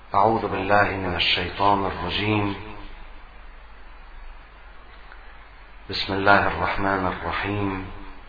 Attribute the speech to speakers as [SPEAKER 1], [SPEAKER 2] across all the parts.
[SPEAKER 1] أعوذ بالله من الشيطان الرجيم. بسم الله الرحمن الرحيم،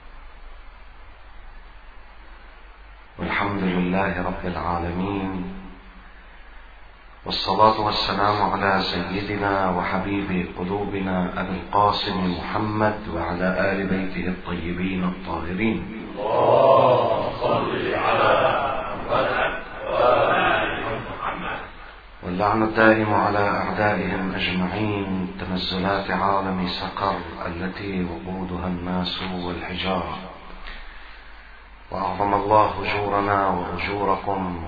[SPEAKER 1] والحمد لله رب العالمين، والصلاة والسلام على سيدنا وحبيب قلوبنا أبي القاسم محمد وعلى آل بيته الطيبين الطاهرين.
[SPEAKER 2] اللهم صل على محمد وآل محمد.
[SPEAKER 1] واللعن الدائم على أعدائهم أجمعين. تنزلات عالم سقر التي وقودها الناس والحجارة. وأعظم الله أجورنا وأجوركم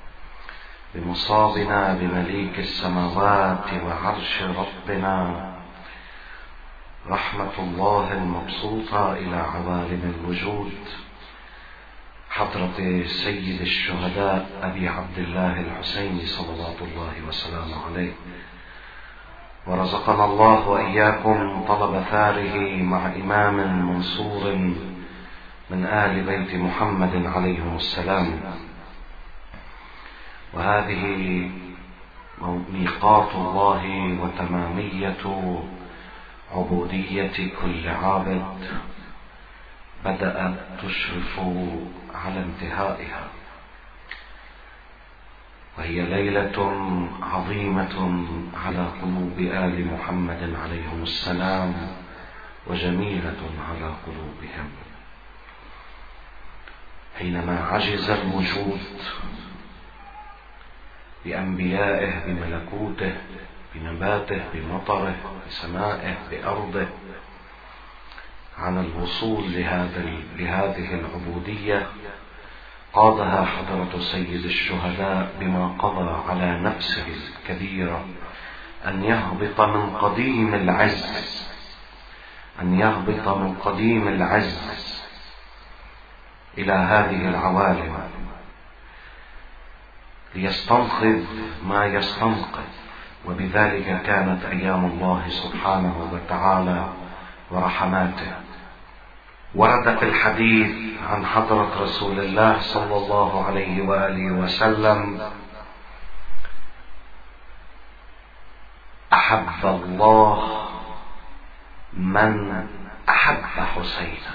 [SPEAKER 1] بمصابنا بمليك السماوات وعرش ربنا، رحمة الله المبسوطة إلى عوالم الوجود، حضرة سيد الشهداء أبي عبد الله الحسين صلوات الله وسلامه عليه. ورزقنا الله وإياكم طلب ثاره مع إمام منصور من آل بيت محمد عليهم السلام. وهذه ميقات الله وتمامية عبودية كل عابد بدأت تشرف على انتهائها، وهي ليلة عظيمة على قلوب آل محمد عليهم السلام، وجميلة على قلوبهم. حينما عجز الوجود بأنبيائه، بملكوته، بنباته، بمطره، بسمائه، بأرضه، عن الوصول لهذه العبودية، قادها حضرة سيد الشهداء بما قضى على نفسه الكبيرة أن يهبط من قديم العز إلى هذه العوالم ليستنقذ ما يستنقذ. وبذلك كانت أيام الله سبحانه وتعالى ورحماته. ورد في الحديث عن حضرة رسول الله صلى الله عليه وآله وسلم: أحب الله من أحب حسينا.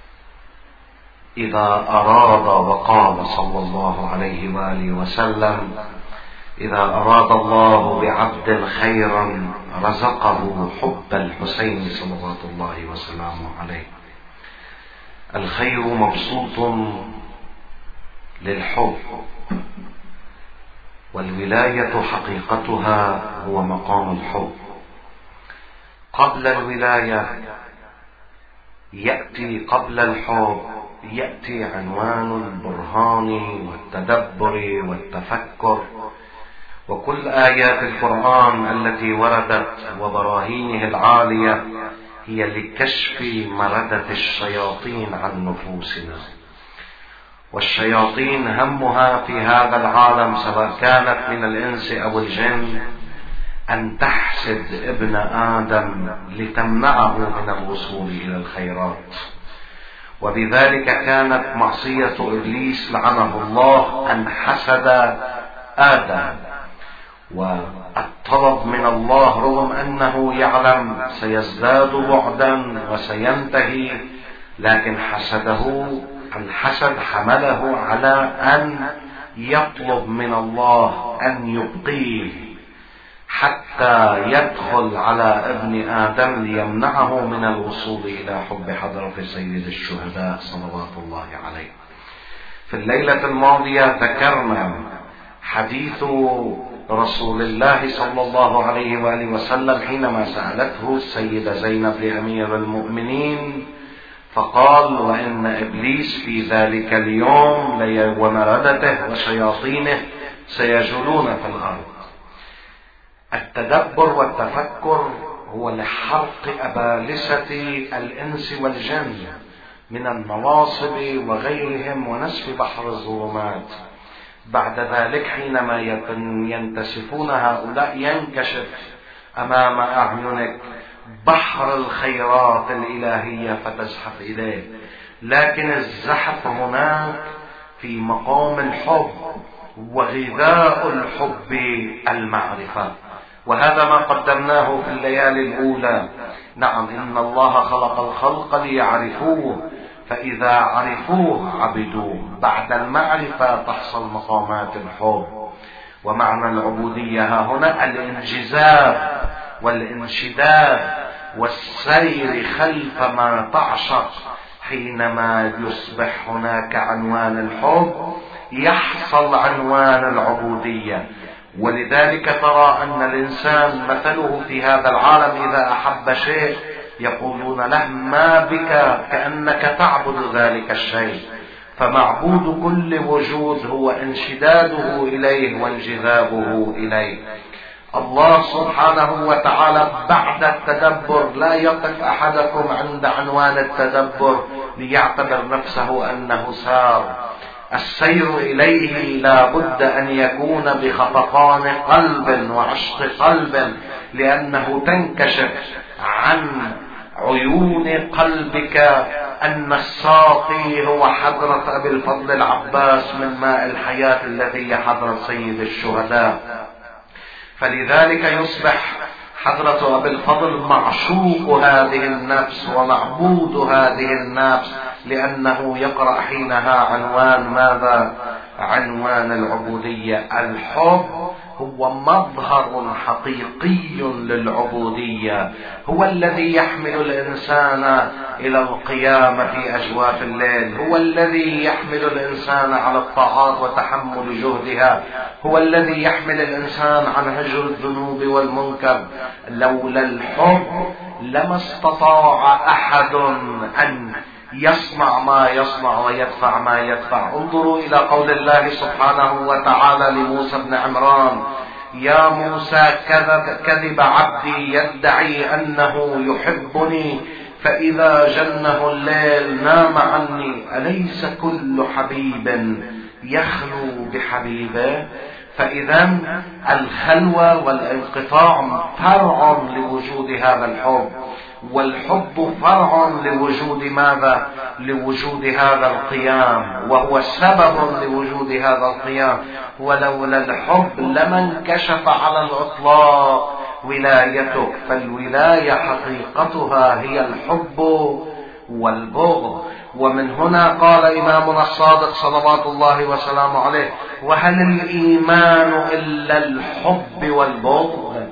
[SPEAKER 1] إذا أراد، وقال صلى الله عليه وآله وسلم: إذا أراد الله بعبد خيرا رزقه حب الحسين صلوات الله وسلامه عليه. الخير مبسوط للحب، والولاية حقيقتها هو مقام الحب. قبل الولاية قبل الحب يأتي عنوان البرهان والتدبر والتفكر. وكل آيات القرآن التي وردت وبراهينه العالية هي لكشف مردة الشياطين عن نفوسنا. والشياطين همها في هذا العالم، سواء كانت من الإنس أو الجن، أن تحسد ابن آدم لتمنعه من الوصول إلى الخيرات. وبذلك كانت معصية إبليس لعنه الله أن حسد آدم، والطلب من الله رغم أنه يعلم سيزداد بعدا وسينتهي، لكن حسده. الحسد حمله على أن يطلب من الله أن يبقيه حتى يدخل على ابن آدم ليمنعه من الوصول إلى حب حضرة سيد الشهداء صلوات الله عليه. في الليلة الماضية ذكرنا حديث رسول الله صلى الله عليه وآله وسلم حينما سألته السيدة زينب لأمير المؤمنين، فقال: وإن إبليس في ذلك اليوم ومردته وشياطينه سيجولون في الأرض. التدبر والتفكر هو لحرق أبالسة الإنس والجن من النواصب وغيرهم ونسف بحر الظلمات. بعد ذلك حينما ينتسفون هؤلاء ينكشف أمام أعينك بحر الخيرات الإلهية فتزحف إليه. لكن الزحف هناك في مقام الحب، وغذاء الحب المعرفة. وهذا ما قدمناه في الليالي الأولى. نعم، إن الله خلق الخلق ليعرفوه، فإذا عرفوه عبدوه. بعد المعرفة تحصل مقامات الحب. ومعنى العبودية ها هنا الانجذاب والانشداد والسير خلف ما تعشق. حينما يصبح هناك عنوان الحب يحصل عنوان العبودية. ولذلك ترى أن الإنسان مثله في هذا العالم إذا أحب شيء يقولون له ما بك، كأنك تعبد ذلك الشيء. فمعبود كل وجود هو انشداده إليه وانجذابه إليه. الله سبحانه وتعالى بعد التدبر لا يقف أحدكم عند عنوان التدبر ليعتبر نفسه أنه سار. السير إليه لا بد أن يكون بخفقان قلب وعشق قلب، لأنه تنكشف عن عيون قلبك أن الساقي هو حضرة أبي الفضل العباس من ماء الحياة الذي هي حضرة سيد الشهداء. فلذلك يصبح حضرة أبي الفضل معشوق هذه النفس ومعبود هذه النفس، لأنه يقرأ حينها عنوان ماذا؟ عنوان العبودية. الحب هو مظهر حقيقي للعبودية، هو الذي يحمل الإنسان إلى القيام في أجواف الليل، هو الذي يحمل الإنسان على الطاعات وتحمل جهدها، هو الذي يحمل الإنسان عن هجر الذنوب والمنكر. لولا الحب لما استطاع أحد أن يصنع ما يصنع ويدفع ما يدفع. انظروا إلى قول الله سبحانه وتعالى لموسى بن عمران: يا موسى كذب عبدي يدعي أنه يحبني فإذا جنه الليل نام عني، أليس كل حبيب يخلو بحبيبه؟ فإذا الخلوة والانقطاع فرع لوجود هذا الحب، والحب فرع لوجود ماذا؟ لوجود هذا القيام، وهو سبب لوجود هذا القيام. ولولا الحب لما انكشف على الإطلاق ولايتك. فالولاية حقيقتها هي الحب والبغض. ومن هنا قال إمامنا الصادق صلوات الله وسلامه عليه: وهل الإيمان إلا الحب والبغض؟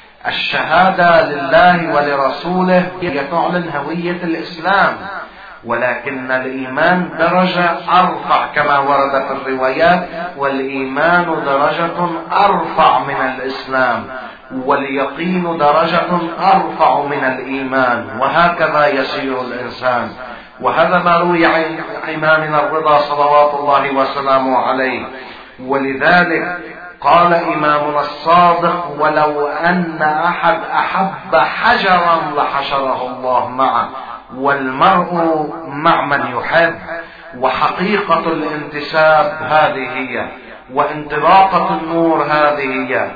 [SPEAKER 1] الشهادة لله ولرسوله هي تعلن هوية الإسلام، ولكن الإيمان درجة أرفع كما ورد في الروايات، والإيمان درجة أرفع من الإسلام، واليقين درجة أرفع من الإيمان، وهكذا يسير الإنسان. وهذا ما روي عن إمامنا الرضا صلوات الله وسلامه عليه. ولذلك قال إمامنا الصادق: ولو أن أحد أحب حجرا لحشره الله معه، والمرء مع من يحب. وحقيقة الانتساب هذه هي، وانطلاقة النور هذه هي،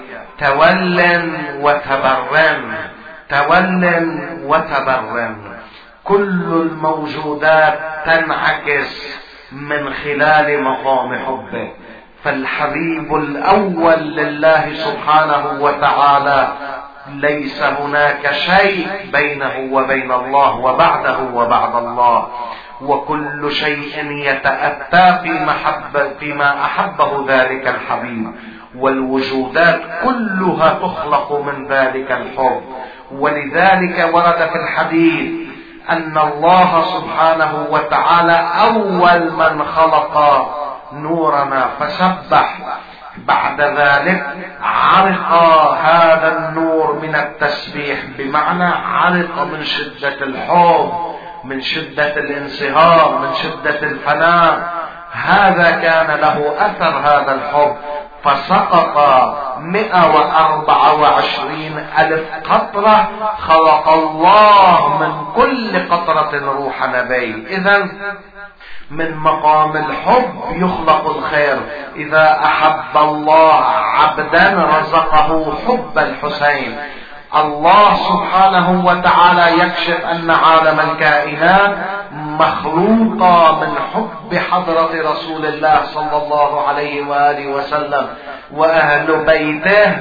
[SPEAKER 1] تول وتبرم، تول وتبرم. كل الموجودات تنعكس من خلال مقام حبه. فالحبيب الأول لله سبحانه وتعالى ليس هناك شيء بينه وبين الله وبعده وبعد الله، وكل شيء يتأتى فيما أحبه ذلك الحبيب، والوجودات كلها تخلق من ذلك الحب. ولذلك ورد في الحديث أن الله سبحانه وتعالى أول من خلق نورنا فسبح، بعد ذلك عرق هذا النور من التسبيح، بمعنى عرق من شدة الحب، من شدة الانصهار، من شدة الفناء. هذا كان له أثر هذا الحب، فسقط 124,000 قطرة، خلق الله من كل قطرة روح نبي. إذن من مقام الحب يخلق الخير. إذا أحب الله عبدا رزقه حب الحسين. الله سبحانه وتعالى يكشف أن عالم الكائنات مخلوقة من حب حضرة رسول الله صلى الله عليه وآله وسلم، وأهل بيته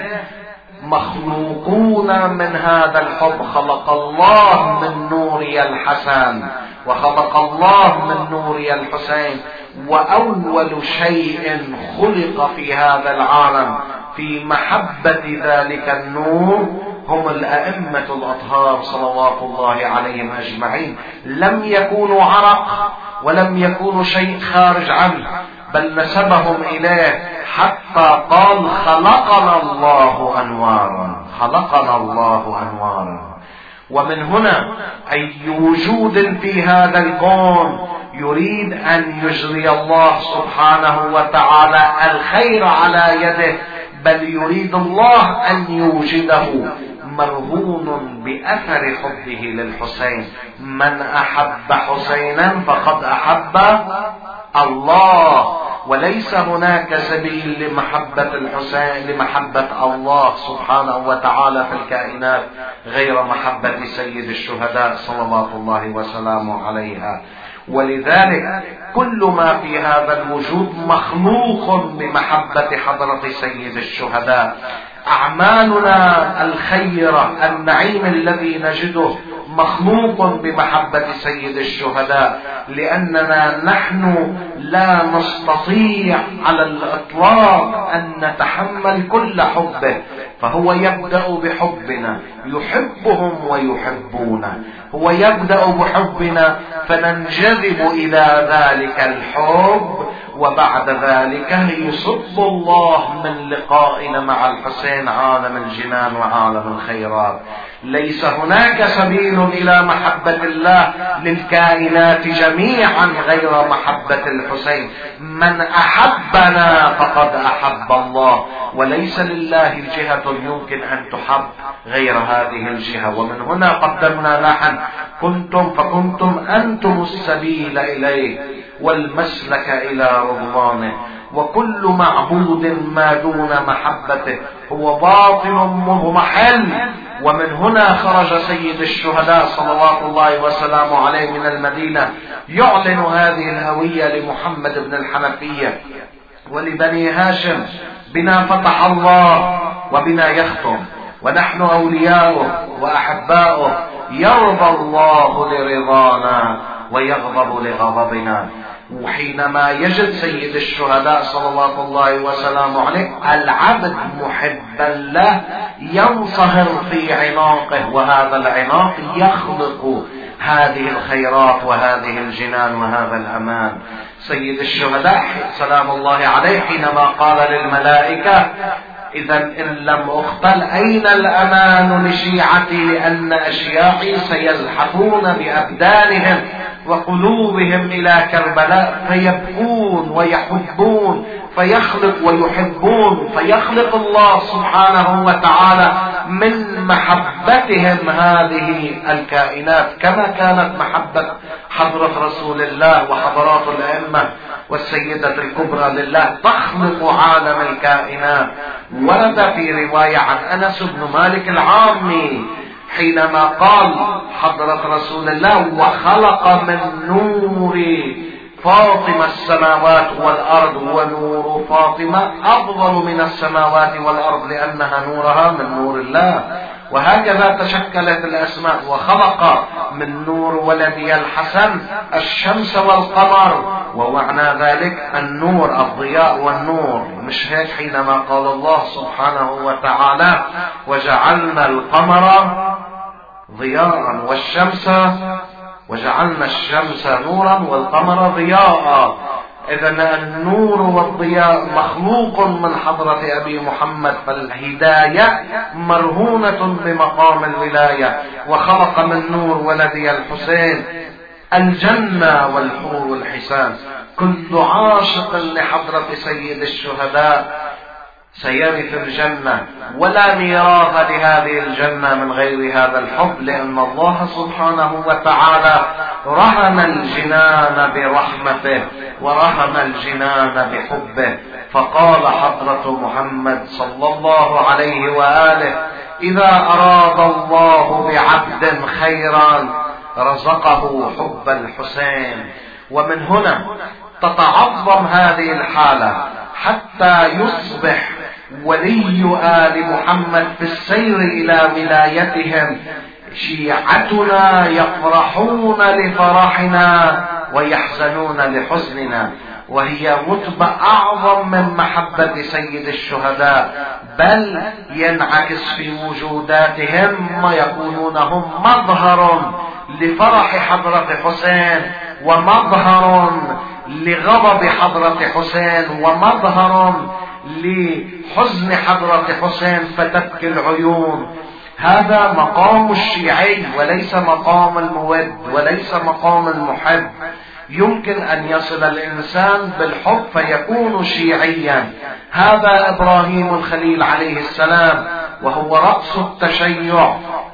[SPEAKER 1] مخلوقون من هذا الحب. خلق الله من نوري الحسن وخلق الله من نوري الحسين، وأول شيء خلق في هذا العالم في محبة ذلك النور هم الأئمة الأطهار صلوات الله عليهم أجمعين. لم يكونوا عرق ولم يكونوا شيء خارج عنه، بل نسبهم إليه، حتى قال خلقنا الله أنوارا، خلقنا الله أنوارا. ومن هنا أي وجود في هذا الكون يريد أن يجري الله سبحانه وتعالى الخير على يده، بل يريد الله أن يوجده مرهون بأثر حبه للحسين. من أحب حسينا فقد أحب الله، وليس هناك سبيل لمحبة الحسين لمحبة الله سبحانه وتعالى في الكائنات غير محبة سيد الشهداء صلوات الله وسلامه عليها. ولذلك كل ما في هذا الوجود مخلوق بمحبة حضرة سيد الشهداء. أعمالنا الخيرة، النعيم الذي نجده مخلوق بمحبة سيد الشهداء، لأننا نحن لا نستطيع على الإطلاق أن نتحمل كل حبه، فهو يبدأ بحبنا، يحبهم ويحبونه. هو يبدأ بحبنا فننجذب إلى ذلك الحب، وبعد ذلك يصب الله من لقائنا مع الحسين عالم الجنان وعالم الخيرات. ليس هناك سبيل إلى محبة الله للكائنات جميعا غير محبة الحسين. من أحبنا فقد أحب الله، وليس لله جهة يمكن أن تحب غير هذه الجهة. ومن هنا قدمنا نحن كنتم فكنتم أنتم السبيل إليه والمسلك إلى رضوانه. وكل معبود ما دون محبته هو باطل مضمحل. ومن هنا خرج سيد الشهداء صلوات الله وسلامه عليه من المدينة يعلن هذه الهوية لمحمد بن الحنفية ولبني هاشم: بنا فتح الله وبنا يختم، ونحن أولياؤه وأحباؤه، يرضى الله لرضانا ويغضب لغضبنا. وحينما يجد سيد الشهداء صلوات الله وسلامه عليه العبد محبا له ينصهر في عناقه، وهذا العناق يخلق هذه الخيرات وهذه الجنان وهذا الأمان. سيد الشهداء سلام الله عليه حينما قال للملائكة: إذا إن لم أقتل أين الأمان لشيعتي، لأن أشياعي سيزحفون بأبدانهم وقلوبهم إلى كربلاء، فيبكون ويحبون، فيخلق ويحبون، فيخلق الله سبحانه وتعالى من محبتهم هذه الكائنات، كما كانت محبة حضرة رسول الله وحضرات الأئمة والسيدة الكبرى لله تخلق عالم الكائنات. ورد في رواية عن أنس بن مالك العامي حينما قال حضرة رسول الله: وخلق من نور فاطمة السماوات والأرض، ونور فاطمة أفضل من السماوات والأرض لأنها نورها من نور الله. وهكذا تشكلت الأسماء. وخلق من نور ولدي الحسن الشمس والقمر، ومعنى ذلك النور، الضياء والنور. مش هيك حينما قال الله سبحانه وتعالى: وجعلنا القمر ضياء والشمس، وجعلنا الشمس نورا والقمر ضياء. إذن النور والضياء مخلوق من حضرة أبي محمد، فالهداية مرهونة بمقام الولاية. وخلق من نور ولدي الحسين الجنة والحور والحسان. كل عاشق لحضرة سيد الشهداء سيرث الجنة، ولا ميراث لهذه الجنة من غير هذا الحب، لأن الله سبحانه وتعالى رهن الجنان برحمته ورهن الجنان بحبه. فقال حضرة محمد صلى الله عليه وآله: إذا أراد الله بعبد خيرا رزقه حب الحسين. ومن هنا تتعظم هذه الحالة حتى يصبح ولي آل محمد في السير إلى ولايتهم شيعتنا يفرحون لفرحنا ويحزنون لحزننا، وهي رتبة أعظم من محبة سيد الشهداء، بل ينعكس في وجوداتهم ويكونون هم مظهر لفرح حضرة حسين ومظهر لغضب حضرة حسين ومظهر لحزن حضرة حسين فتبكي العيون. هذا مقام الشيعي وليس مقام المود وليس مقام المحب. يمكن أن يصل الإنسان بالحب فيكون شيعيا. هذا إبراهيم الخليل عليه السلام وهو رأس التشيع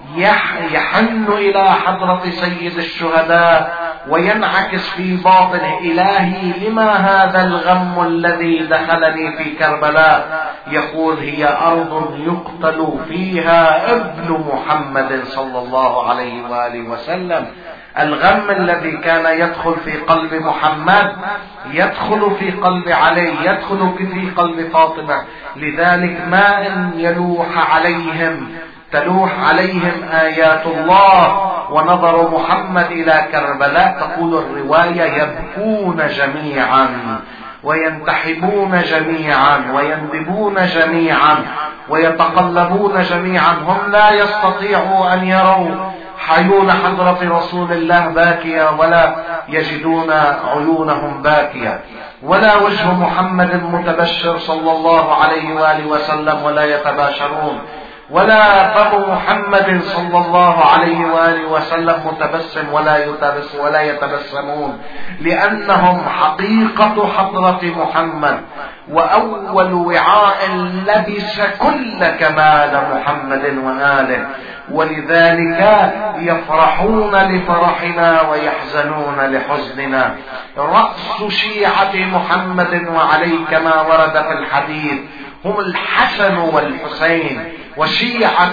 [SPEAKER 1] يحن إلى حضرة سيد الشهداء وينعكس في باطنه: إلهي لما هذا الغم الذي دخلني في كربلاء؟ يقول: هي أرض يقتل فيها ابن محمد صلى الله عليه وآله وسلم. الغم الذي كان يدخل في قلب محمد يدخل في قلب علي، يدخل في قلب فاطمة. لذلك ما إن يلوح عليهم تلوح عليهم آيات الله ونظر محمد إلى كربلاء، تقول الرواية: يبكون جميعا وينتحبون جميعا ويندبون جميعا ويتقلبون جميعا. هم لا يستطيعوا أن يروا حيون حضرة رسول الله باكية ولا يجدون عيونهم باكية، ولا وجه محمد متبشر صلى الله عليه وآله وسلم ولا يتباشرون، ولا فم محمد صلى الله عليه وآله وسلم متبسم ولا يتبسمون، لأنهم حقيقة حضرة محمد وأول وعاء لبس كل كمال محمد وآله. ولذلك يفرحون لفرحنا ويحزنون لحزننا. رأس شيعة محمد وعلي كما ورد في الحديث هم الحسن والحسين، وشيعة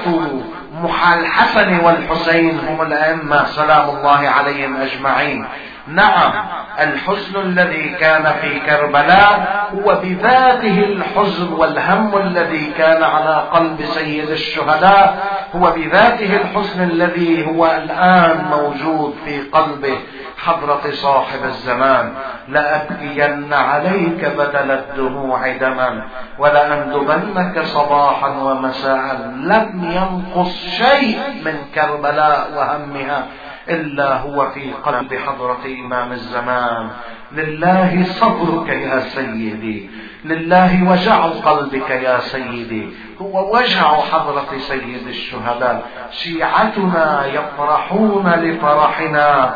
[SPEAKER 1] الحسن والحسين هم الأئمة سلام الله عليهم أجمعين. نعم، الحزن الذي كان في كربلاء هو بذاته الحزن والهم الذي كان على قلب سيد الشهداء، هو بذاته الحزن الذي هو الآن موجود في قلبه حضرة صاحب الزمان. لأبكين عليك بدل الدموع دما ولأندبنك صباحا ومساء. لم ينقص شيء من كربلاء وهمها إلا هو في قلب حضرة إمام الزمان. لله صبرك يا سيدي، لله وجع قلبك يا سيدي، هو وجع حضرة سيد الشهداء. شيعتنا يفرحون لفرحنا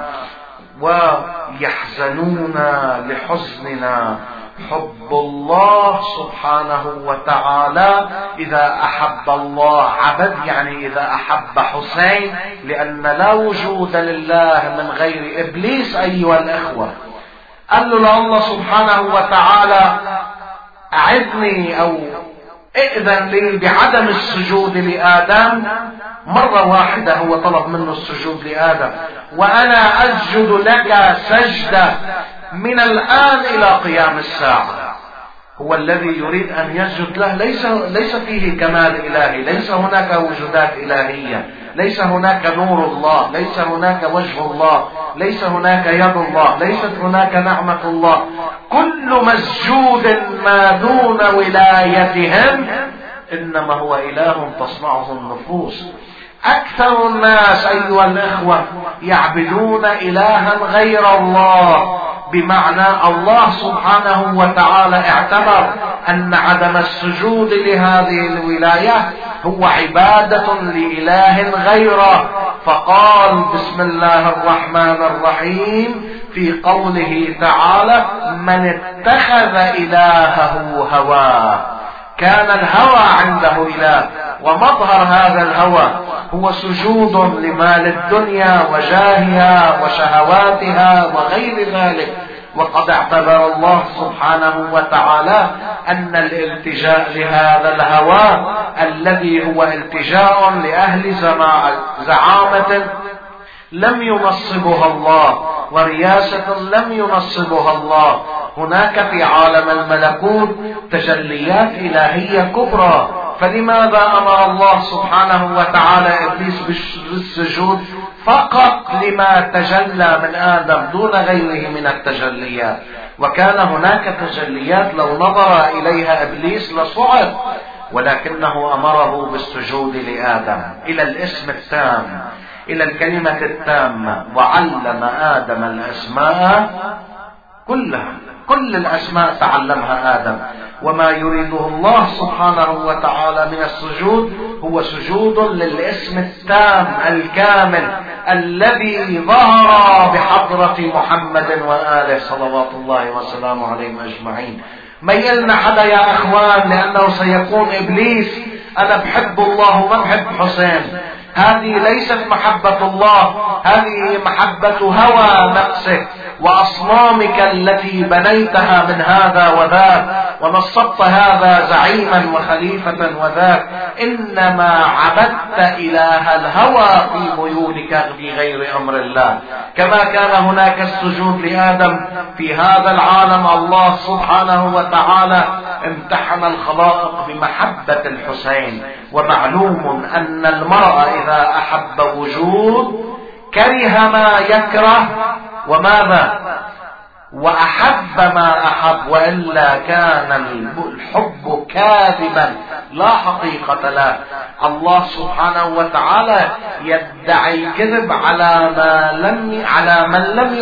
[SPEAKER 1] ويحزنون لحزننا. حب الله سبحانه وتعالى إذا أحب الله عبد، يعني إذا أحب حسين، لأن لا وجود لله من غير إبليس. أيها الأخوة، قال له الله سبحانه وتعالى: أعذني أو ائذن لي بعدم السجود لآدم. مرة واحدة هو طلب منه السجود لآدم، وأنا أسجد لك سجدة من الآن إلى قيام الساعة. هو الذي يريد أن يسجد له ليس فيه كمال إلهي، ليس هناك وجودات إلهية، ليس هناك نور الله، ليس هناك وجه الله، ليس هناك يد الله، ليست هناك نعمة الله. كل مسجود ما دون ولايتهم إنما هو إله تصنعه النفوس. أكثر الناس أيها الإخوة يعبدون إلها غير الله، بمعنى الله سبحانه وتعالى اعتبر أن عدم السجود لهذه الولاية هو عبادة لإله غيره، فقال: بسم الله الرحمن الرحيم في قوله تعالى: من اتخذ إلهه هواه. كان الهوى عنده إله، ومظهر هذا الهوى هو سجود لمال الدنيا وجاهها وشهواتها وغير ذلك. وقد اعتبر الله سبحانه وتعالى أن الالتجاء لهذا الهوى الذي هو التجاء لأهل زعامة لم ينصبها الله، ورياسة لم ينصبها الله. هناك في عالم الملكوت تجليات إلهية كبرى، فلماذا أمر الله سبحانه وتعالى إبليس بالسجود فقط لما تجلى من آدم دون غيره من التجليات؟ وكان هناك تجليات لو نظر إليها إبليس لصعد، ولكنه أمره بالسجود لآدم، إلى الاسم التام، إلى الكلمة التامة، وعلم آدم الأسماء كلها. كل الأسماء تعلمها آدم. وما يريده الله سبحانه وتعالى من السجود هو سجود للاسم التام الكامل الذي ظهر بحضرة محمد وآله صلوات الله وسلامه عليهم أجمعين. ما يلنا حدا يا أخوان، لأنه سيقول إبليس أنا بحب الله وما بحب حسين. هذه ليست محبة الله، هذه محبة هوى نفسك وأصنامك التي بنيتها من هذا وذاك، ونصبت هذا زعيما وخليفة وذاك. إنما عبدت إله الهوى في ميولك في غير أمر الله. كما كان هناك السجود لآدم في هذا العالم، الله سبحانه وتعالى امتحن الخلائق بمحبة الحسين. ومعلوم أن المرء إذا أحب وجود كره ما يكره، وماذا؟ وأحب ما أحب، وإلا كان الحب كاذبا لا حقيقة له. الله سبحانه وتعالى يدعي الكذب على من لم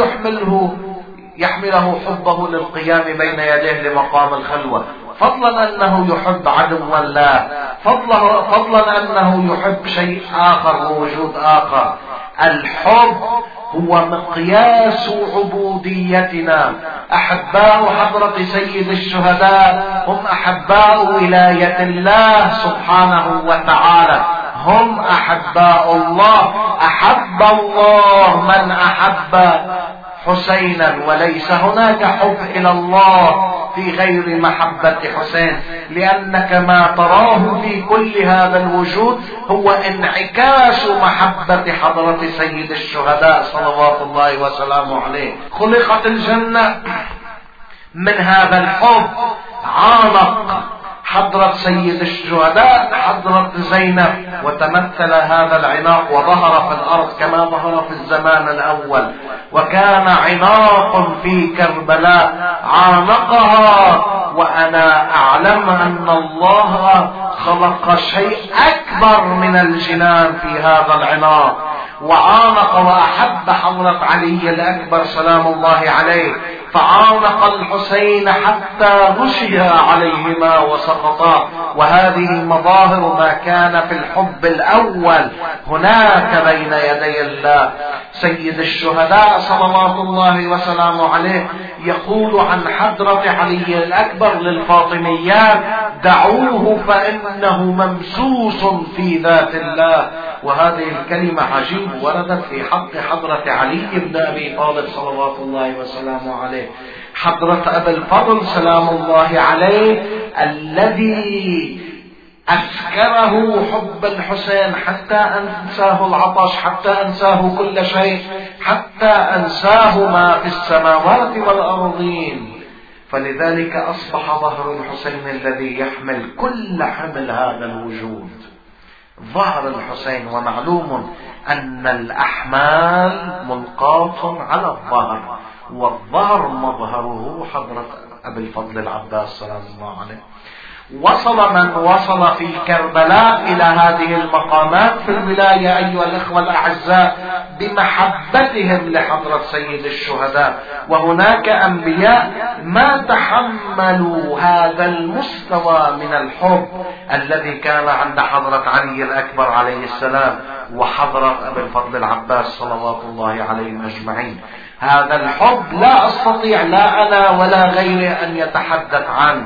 [SPEAKER 1] يحمله حبه للقيام بين يديه لمقام الخلوة، فضلا أنه يحب عدوا لا، فضلا أنه يحب شيء آخر ووجود آخر. الحب هو مقياس عبوديتنا. أحباء حضرة سيد الشهداء هم أحباء ولاية الله سبحانه وتعالى، هم أحباء الله. أحب الله من أحب حسينا، وليس هناك حب إلى الله في غير محبة حسين، لأنك ما تراه في كل هذا الوجود هو انعكاس محبة حضرة سيد الشهداء صلوات الله وسلامه عليه. خلقت الجنة من هذا الحب. عانق حضرة سيد الشهداء حضرة زينب، وتمثل هذا العناق وظهر في الأرض كما ظهر في الزمان الأول. وكان عناق في كربلاء عانقها، وأنا أعلم أن الله خلق شيء أكبر من الجنان في هذا العناق. وعانق وأحب حضرة علي الأكبر سلام الله عليه، فعانق الحسين حتى غشي عليهما وسقطا. وهذه مظاهر ما كان في الحب الأول هناك بين يدي الله. سيد الشهداء صلوات الله وسلامه عليه يقول عن حضرة علي الأكبر للفاطميات: دعوه فإنه ممسوس في ذات الله. وهذه الكلمة عجيب وردت في حق حضرة علي بن أبي طالب صلوات الله وسلامه عليه، حضرة أبي الفضل سلام الله عليه، الذي أسكره حب الحسين حتى أنساه العطش، حتى أنساه كل شيء، حتى أنساه ما في السماوات والأرضين. فلذلك أصبح ظهر الحسين الذي يحمل كل حمل هذا الوجود، ظهر الحسين. ومعلوم أن الأحمال ملقاة على الظهر، والظهر مظهره حضرة أبي الفضل العباس سلام الله عليه. وصل من وصل في كربلاء إلى هذه المقامات في الولاية أيها الأخوة الأعزاء بمحبتهم لحضرة سيد الشهداء. وهناك أنبياء ما تحملوا هذا المستوى من الحب الذي كان عند حضرة علي الأكبر عليه السلام وحضرة أبي الفضل العباس صلوات الله عليهم أجمعين. هذا الحب لا أستطيع لا أنا ولا غيري أن يتحدث عنه،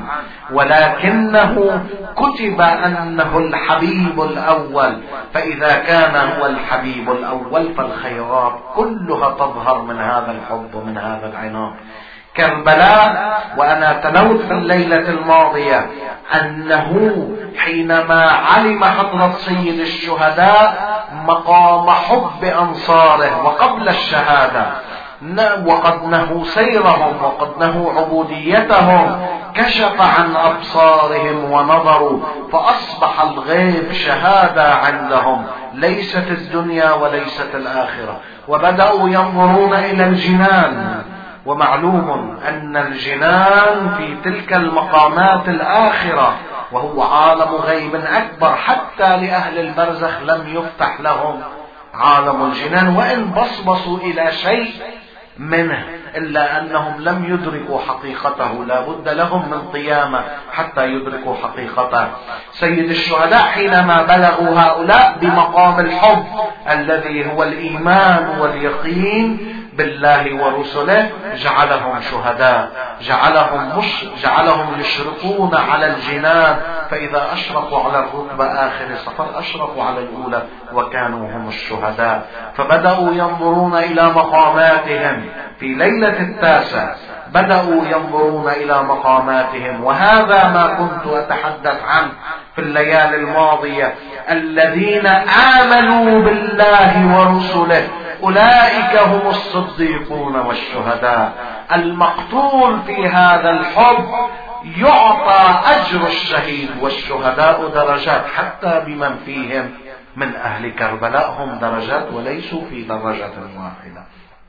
[SPEAKER 1] ولكنه كتب أنه الحبيب الأول. فإذا كان هو الحبيب الأول فالخيرات كلها تظهر من هذا الحب ومن هذا العناق. كربلاء. وأنا تلوت في الليلة الماضية أنه حينما علم حضرة سيد الشهداء مقام حب أنصاره وقبل الشهادة وقد نهوا سيرهم وقد نهوا عبوديتهم، كشف عن أبصارهم ونظروا فأصبح الغيب شهادة عندهم، ليست الدنيا وليست الآخرة، وبدأوا ينظرون إلى الجنان. ومعلوم أن الجنان في تلك المقامات الآخرة، وهو عالم غيب أكبر، حتى لأهل البرزخ لم يفتح لهم عالم الجنان، وإن بصبصوا إلى شيء منه، إلا أنهم لم يدركوا حقيقته، لا بد لهم من قيامة حتى يدركوا حقيقته. سيد الشهداء حينما بلغوا هؤلاء بمقام الحب الذي هو الإيمان واليقين بالله ورسله، جعلهم شهداء، جعلهم يشرقون على الجنان، فإذا أشرقوا على الرتبة آخر السفر أشرقوا على الأولى وكانوا هم الشهداء. فبدأوا ينظرون إلى مقاماتهم في ليلة التاسع، بدأوا ينظرون إلى مقاماتهم. وهذا ما كنت أتحدث عنه في الليالي الماضية، الذين آمنوا بالله ورسله أولئك هم الصديقون والشهداء. المقتول في هذا الحب يعطى أجر الشهيد، والشهداء درجات حتى بمن فيهم من أهل كربلاء هم درجات وليسوا في درجة واحدة.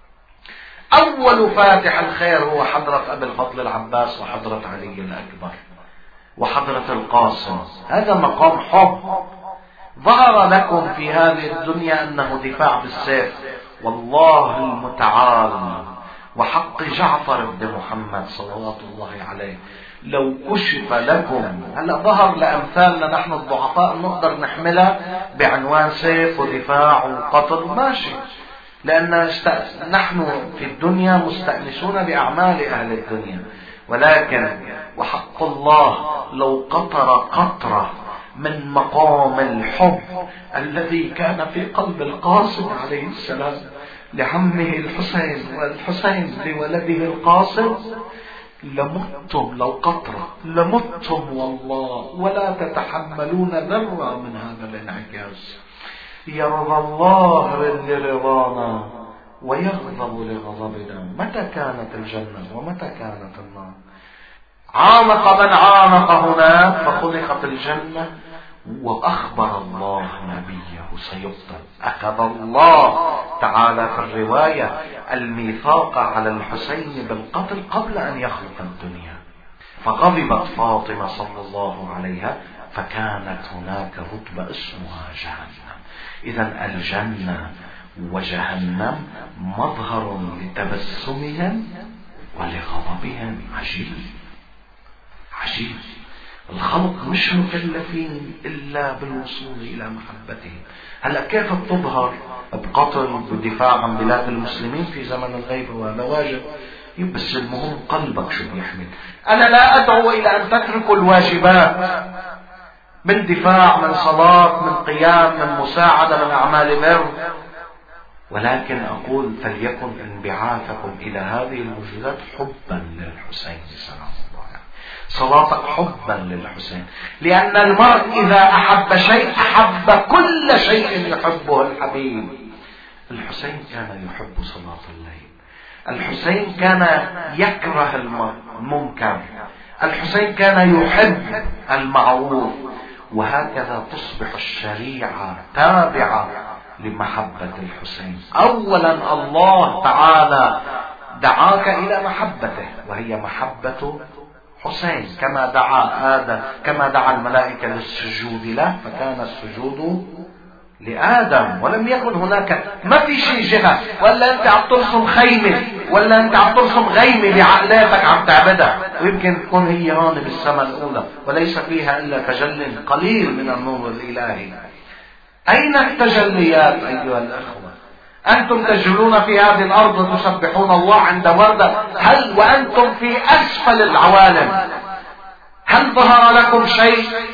[SPEAKER 1] أول فاتح الخير هو حضرة أبي الفضل العباس وحضرة علي الأكبر وحضرة القاسم. هذا مقام حب. ظهر لكم في هذه الدنيا أنه دفاع بالسيف، والله المتعال وحق جعفر بن محمد صلوات الله عليه لو كشف لكم، هلا ظهر لأمثالنا نحن الضعفاء نقدر نحملها بعنوان سيف ودفاع وقتل، ماشي، لأن نحن في الدنيا مستأنسون بأعمال أهل الدنيا، ولكن وحق الله لو قطرة من مقام الحب الذي كان في قلب القاسم عليه السلام لعمه الحسين والحسين لولده القاسم، لمتم، لو قطرة لمتم والله ولا تتحملون ذرة من هذا الانعكاس. يرضى الله لرضانا ويغضب لغضبنا. متى كانت الجنة ومتى كانت النار؟ عانق من عانق هناك فخلقت الجنة، وأخبر الله نبيه سيقتل. أخذ الله تعالى في الرواية الميثاق على الحسين بالقتل قبل أن يخلق الدنيا، فغضبت فاطمة صلى الله عليها، فكانت هناك رتبة اسمها جهنم. إذا الجنة وجهنم مظهر لتبسمهم ولغضبهم. عجيب. الخلق مش مكلفين إلا بالوصول إلى محبته. هلأ كيف تظهر بقتل بدفاع عن بلاد المسلمين في زمن الغيبة؟ وهذا واجب، بس المهم قلبك شو بيحمل. أنا لا أدعو إلى أن تتركوا الواجبات من دفاع، من صلاة، من قيام، من مساعدة، من أعمال بر، ولكن أقول فليكن انبعاثكم إلى هذه الوجودات حبا للحسين سلام الله عليه، صلاتك حبا للحسين، لأن المرء إذا أحب شيء أحب كل شيء يحبه الحبيب. الحسين كان يحب صلاة الليل، الحسين كان يكره المنكر، الحسين كان يحب المعروف، وهكذا تصبح الشريعة تابعة لمحبة الحسين. أولا الله تعالى دعاك إلى محبته، وهي محبة حسين، كما دعا الملائكة للسجود له، فكان السجود لآدم، ولم يكن هناك، ما في شيء جهة، ولا أنت عم ترسم خيمة، ولا أنت عم ترسم غيمة لعقلاتك عم تعبدها، ويمكن تكون هي هون بالسماء الأولى وليس فيها إلا تجلي قليل من النور الإلهي. أين التجليات أيها الأخوة؟ أنتم تجلون في هذه الأرض تسبحون الله عند وردة، هل وأنتم في أسفل العوالم هل ظهر لكم شيء؟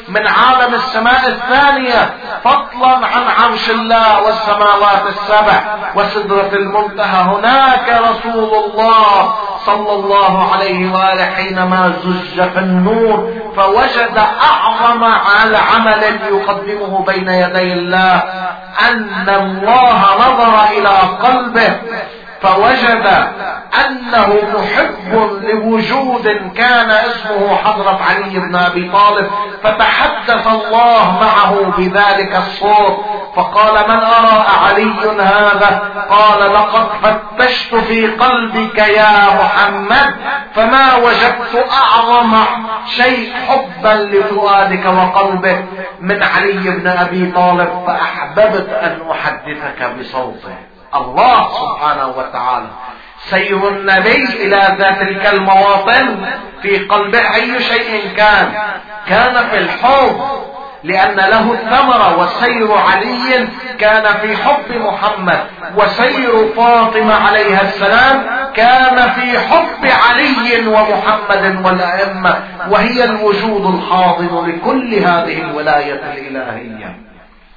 [SPEAKER 1] من عالم السماء الثانية، فضلا عن عرش الله والسماوات السبع وسدرة المنتهى. هناك رسول الله صلى الله عليه وآله حينما زج في النور فوجد أعظم عمل يقدمه بين يدي الله، أن الله نظر إلى قلبه فوجد أنه محب لوجود كان اسمه حضرة علي بن أبي طالب، فتحدث الله معه بذلك الصوت فقال: من أراء علي هذا؟ قال: لقد فتشت في قلبك يا محمد فما وجدت أعظم شيء حبا لفؤادك وقلبك من علي بن أبي طالب، فأحببت أن أحدثك بصوته. الله سبحانه وتعالى سير النبي إلى ذات تلك المواطن في قلبه أي شيء كان في الحب، لأن له الثمرة. وسير علي كان في حب محمد، وسير فاطمة عليها السلام كان في حب علي ومحمد والأئمة، وهي الوجود الحاضن لكل هذه الولاية الإلهية.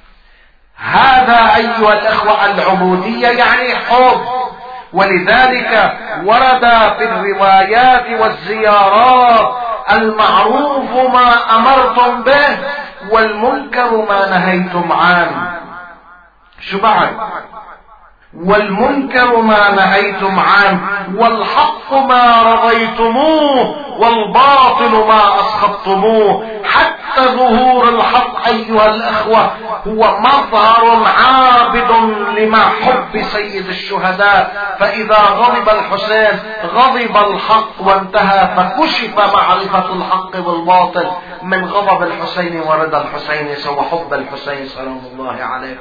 [SPEAKER 1] هذا أيها الأخوة العبودية يعني حب. ولذلك ورد في الروايات والزيارات: المعروف ما أمرتم به والمنكر ما نهيتم عنه. شو بعد؟ والمنكر ما نهيتم عنه، والحق ما رضيتموه، والباطل ما أسخطتموه. حتى ظهور الحق أيها الأخوة هو مظهر عابد لمحب سيد الشهداء، فإذا غضب الحسين غضب الحق وانتهى، فكشف معرفة الحق والباطل من غضب الحسين ورضا الحسين وحب الحسين سلام الله عليه.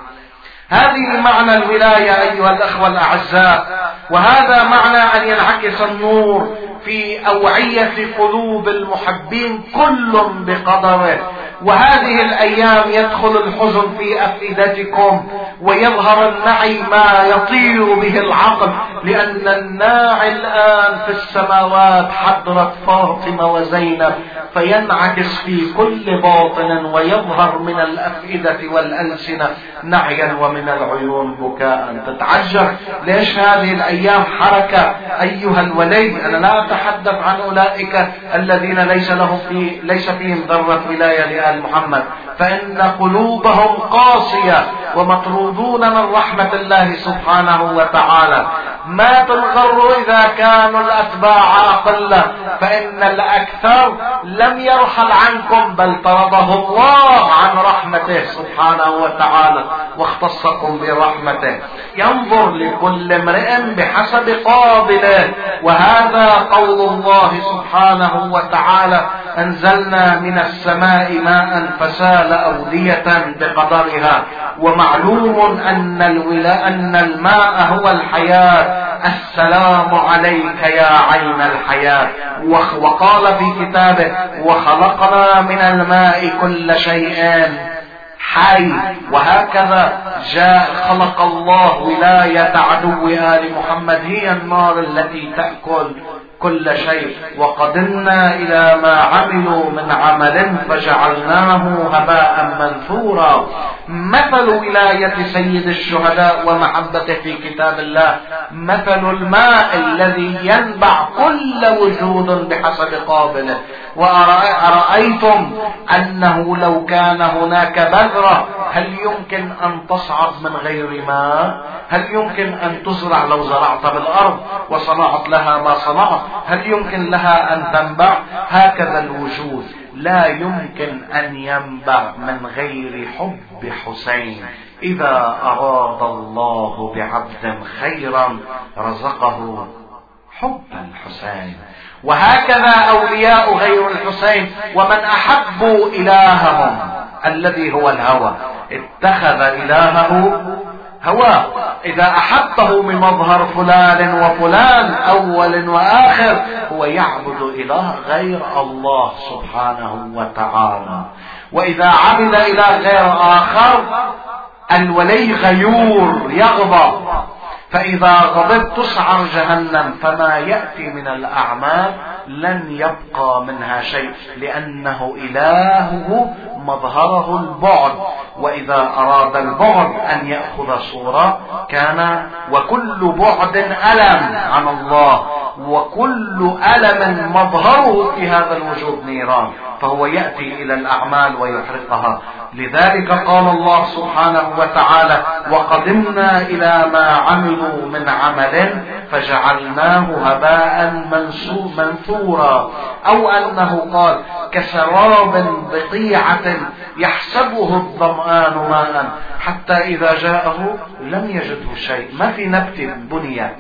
[SPEAKER 1] هذه معنى الولاية أيها الأخوة الأعزاء، وهذا معنى أن ينعكس النور في أوعية قلوب المحبين كل بقدره. وهذه الأيام يدخل الحزن في أفئدتكم ويظهر النعي ما يطير به العقل، لأن الناعي الآن في السماوات حضرة فاطمة وزينب، فينعكس في كل باطن ويظهر من الأفئدة والألسنة نعيا ومن العيون بكاء. تتعجب ليش هذه الأيام حركة أيها الولي. أنا لا أتحدث عن أولئك الذين ليس فيهم ذرة ولاية لآل محمد، فإن قلوبهم قاسية ومطرودون من رحمة الله سبحانه وتعالى. ما تنغروا إذا كانوا الأتباع أقل، فإن الأكثر لم يرحل عنكم بل طرده الله عن رحمته سبحانه وتعالى واختصكم برحمته. ينظر لكل امرئ بحسب قابله، وهذا قول الله سبحانه وتعالى: أنزلنا من السماء ماء فسال أودية بقدرها. ومعلوم أن الماء هو الحياة. السلام عليك يا عين الحياة. وقال في كتابه: وخلقنا من الماء كل شيء حي. وهكذا خلق الله ولاية عدو آل محمد، هي النار التي تأكل كل شيء. وقدمنا إلى ما عملوا من عمل فجعلناه هباء منثورا. مثل ولاية سيد الشهداء ومحبته في كتاب الله مثل الماء الذي ينبع كل وجود بحسب قابله. وأرأيتم أنه لو كان هناك بذرة هل يمكن أن تصعد من غير ماء؟ هل يمكن أن تزرع لو زرعت بالأرض وصنعت لها ما صنعت؟ هل يمكن لها أن تنبع؟ هكذا الوجود لا يمكن أن ينبع من غير حب حسين. إذا أراد الله بعبد خيرا رزقه حب الحسين. وهكذا أولياء غير الحسين ومن أحبوا إلههم الذي هو الهوى اتخذ إلهه هوى. إذا أحبه من مظهر فلان وفلان أول وآخر هو يعبد إله غير الله سبحانه وتعالى. وإذا عبد إله غير آخر الولي غيور يغضب، فإذا غضب تسعر جهنم، فما يأتي من الأعمال لن يبقى منها شيء، لأنه إلهه مظهره البعد، وإذا أراد البعد أن يأخذ صورة كان، وكل بعد ألم عن الله، وكل ألم مظهره في هذا الوجود نيران، فهو يأتي إلى الأعمال ويحرقها. لذلك قال الله سبحانه وتعالى: وقدمنا إلى ما عملوا من عمل فجعلناه هباء منثورا، أو أنه قال: كسراب بقيعة يحسبه الظمآن ماء حتى إذا جاءه لم يجده شيء. ما في نبتة بنيت،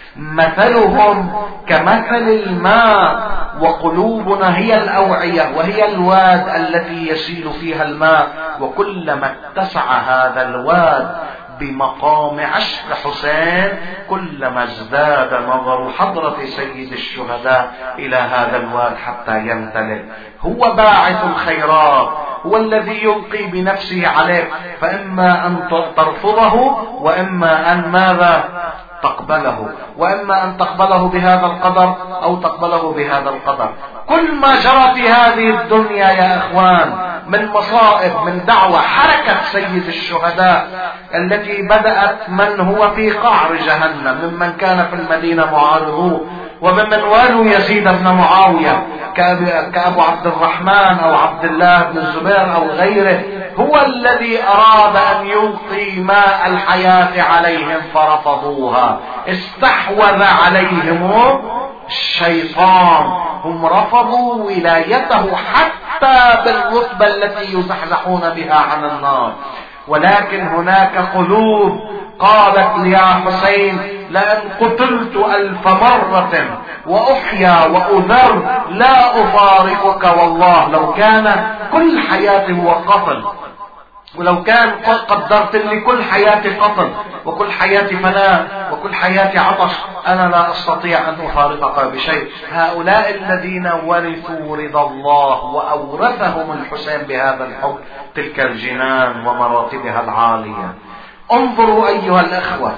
[SPEAKER 1] مثلهم كمثل الماء، وقلوبنا هي الأوعية وهي الواد التي يسيل فيها الماء، وكلما اتسع هذا الواد بمقام عشق حسين كلما ازداد نظر حضرة سيد الشهداء إلى هذا الواد حتى يمتلئ. هو باعث الخيرات، هو الذي يلقي بنفسه عليك، فإما أن ترفضه وإما أن ماذا تقبله، وإما أن تقبله بهذا القدر أو تقبله بهذا القدر. كل ما جرى في هذه الدنيا يا إخوان من مصائب، من دعوة حركة سيد الشهداء التي بدأت من هو في قعر جهنم ممن كان في المدينة معارضوه، وممن والوا يزيد بن معاوية كأبو عبد الرحمن أو عبد الله بن الزبير أو غيره، هو الذي أراد أن يلقي ماء الحياة عليهم فرفضوها. استحوذ عليهم الشيطان، هم رفضوا ولايته حتى بالرتبة التي يزحزحون بها عن النار. ولكن هناك قلوب قالت يا حسين: لأن قتلت 1000 مرة وأحيا وأذر لا أفارقك والله. لو كان كل حياتي هو قتل، ولو كان قدرت لي كل حياتي قتل وكل حياتي فناء وكل حياتي عطش، أنا لا أستطيع أن أفارقك بشيء. هؤلاء الذين ورثوا رضا الله وأورثهم الحسين بهذا الحب تلك الجنان ومراتبها العالية. انظروا أيها الأخوة،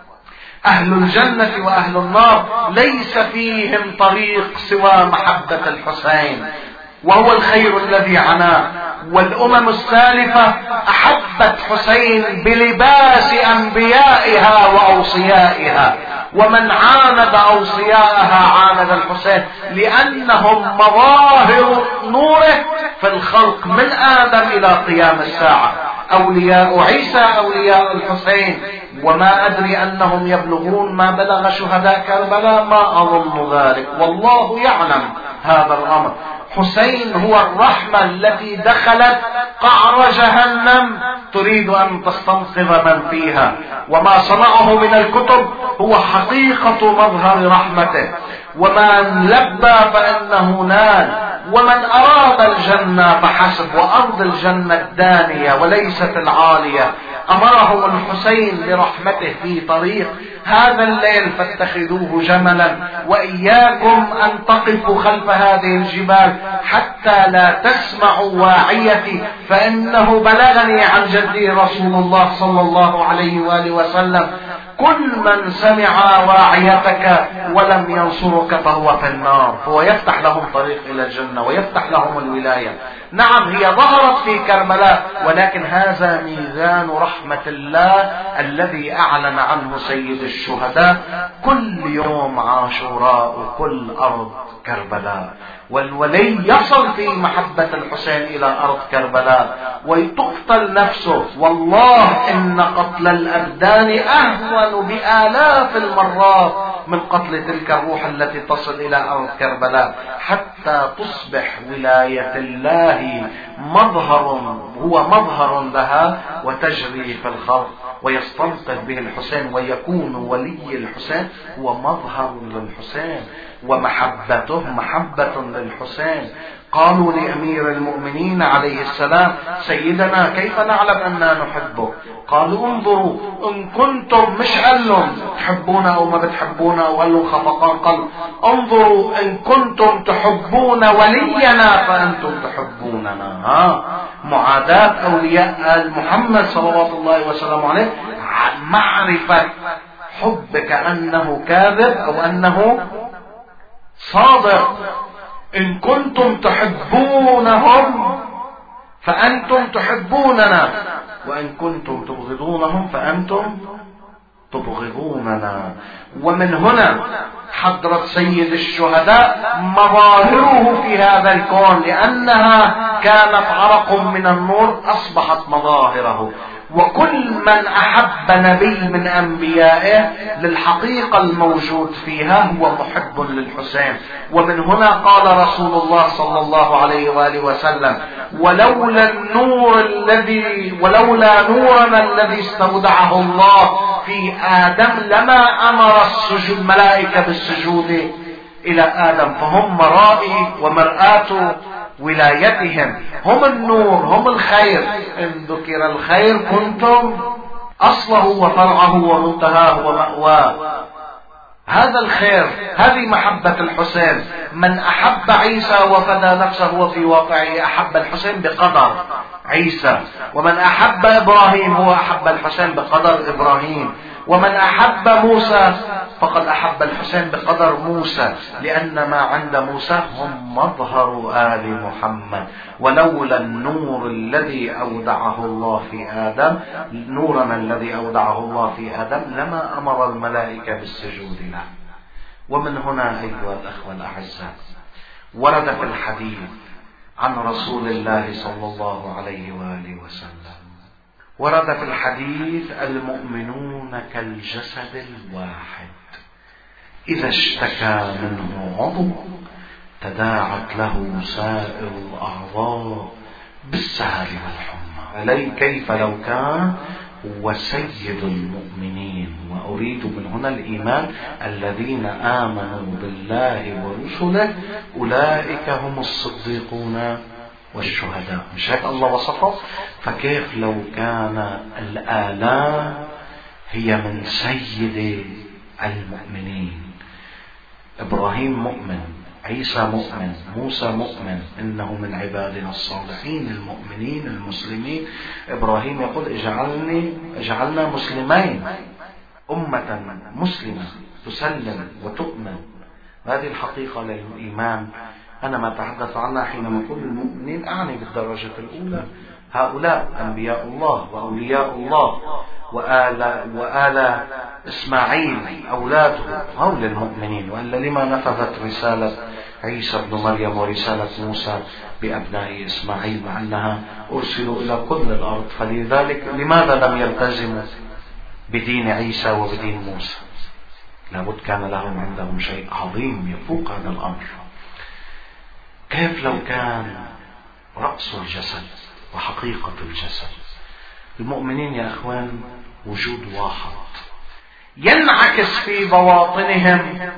[SPEAKER 1] أهل الجنة وأهل النار ليس فيهم طريق سوى محبة الحسين، وهو الخير الذي عناه. والأمم السالفة أحبت حسين بلباس أنبيائها وأوصيائها، ومن عاند أوصيائها عاند الحسين، لأنهم مظاهر نوره في الخلق من آدم إلى قيام الساعة. أولياء عيسى أولياء الحسين، وما أدري أنهم يبلغون ما بلغ شهداء كربلاء، ما أظن ذلك، والله يعلم هذا الأمر. حسين هو الرحمة التي دخلت قعر جهنم تريد أن تستنقذ من فيها، وما صنعه من الكتب هو حقيقة مظهر رحمته. ومن لبى فإنه نال، ومن أراد الجنة فحسب، وأرض الجنة الدانية وليست العالية. أمرهم الحسين برحمته في طريق هذا الليل فاتخذوه جملا، وإياكم أن تقفوا خلف هذه الجبال حتى لا تسمعوا واعيتي، فإنه بلغني عن جدي رسول الله صلى الله عليه وآله وسلم: كل من سمع واعيتك ولم ينصرك فهو في النار. هو يفتح لهم طريق إلى الجنة ويفتح لهم الولاية. نعم هي ظهرت في كربلاء، ولكن هذا ميزان رحمة الله الذي أعلن عنه سيد الشهداء. كل يوم عاشوراء وكل أرض كربلاء، والولي يصل في محبة الحسين إلى أرض كربلاء وتقتل نفسه. والله إن قتل الأبدان أهون بآلاف المرات من قتل تلك الروح التي تصل إلى أرض كربلاء، حتى تصبح ولاية الله هو مظهر لها وتجري في الخلق، ويستنقذ به الحسين، ويكون ولي الحسين هو مظهر للحسين، ومحبته محبة للحسين. قالوا لأمير المؤمنين عليه السلام: سيدنا كيف نعلم أننا نحبه؟ قالوا: انظروا إن كنتم، مش قال لهم تحبونا أو ما بتحبونا أو قال لهم خفقان قلب، انظروا إن كنتم تحبون ولينا فأنتم تحبوننا. معاداة أولياء محمد صلوات الله وسلامه عليه، معرفة حب كأنه كاذب أو أنه صادق. إن كنتم تحبونهم فأنتم تحبوننا، وإن كنتم تبغضونهم فأنتم تبغضوننا. ومن هنا حضرة سيد الشهداء مظاهره في هذا الكون، لأنها كانت عرق من النور أصبحت مظاهره. وكل من أحب نبي من أنبيائه للحقيقة الموجود فيها هو محب للحسين. ومن هنا قال رسول الله صلى الله عليه وآله وسلم: ولولا نورنا الذي استودعه الله في آدم لما أمر الملائكة بالسجود إلى آدم. فهم مرائي ومرآة ولايتهم، هم النور، هم الخير. إن ذكر الخير كنتم أصله وفرعه ومنتهاه ومأواه. هذا الخير، هذه محبة الحسين. من أحب عيسى وفدى نفسه وفي واقعه أحب الحسين بقدر عيسى. ومن أحب إبراهيم هو أحب الحسين بقدر إبراهيم. ومن أحب موسى فقد أحب الحسين بقدر موسى، لأن ما عند موسى هم مظهر آل محمد. ولولا النور الذي أودعه الله في آدم، نورنا الذي أودعه الله في آدم، لما أمر الملائكة بالسجود له. ومن هنا أيها الأخوة الأعزاء ورد في الحديث عن رسول الله صلى الله عليه وآله وسلم، ورد في الحديث: المؤمنون كالجسد الواحد إذا اشتكى منه عضو تداعت له سائر الأعضاء بالسهر والحمى. كيف لو كان هو سيد المؤمنين. وأريد من هنا الإيمان: الذين آمنوا بالله ورسله أولئك هم الصديقون والشهداء. مش هيك الله وصفه؟ فكيف لو كان الآلام هي من سيد المؤمنين؟ إبراهيم مؤمن، عيسى مؤمن، موسى مؤمن، إنه من عبادنا الصالحين المؤمنين المسلمين. إبراهيم يقول: اجعلنا مسلمين، أمة مسلمة تسلم وتؤمن. هذه الحقيقة للإيمان. أنا ما أتحدث عنها حينما أقول المؤمنين أعني بالدرجة الأولى هؤلاء أنبياء الله وأولياء الله وآل إسماعيل أولاده، هؤلاء المؤمنين. وإلا لما نفذت رسالة عيسى بن مريم ورسالة موسى بأبناء إسماعيل مع أنها أرسلوا إلى كل الأرض؟ فلذلك لماذا لم يلتزموا بدين عيسى وبدين موسى؟ لابد كان لهم عندهم شيء عظيم يفوق هذا الأمر. كيف لو كان رأس الجسد وحقيقة الجسد المؤمنين يا أخوان وجود واحد ينعكس في بواطنهم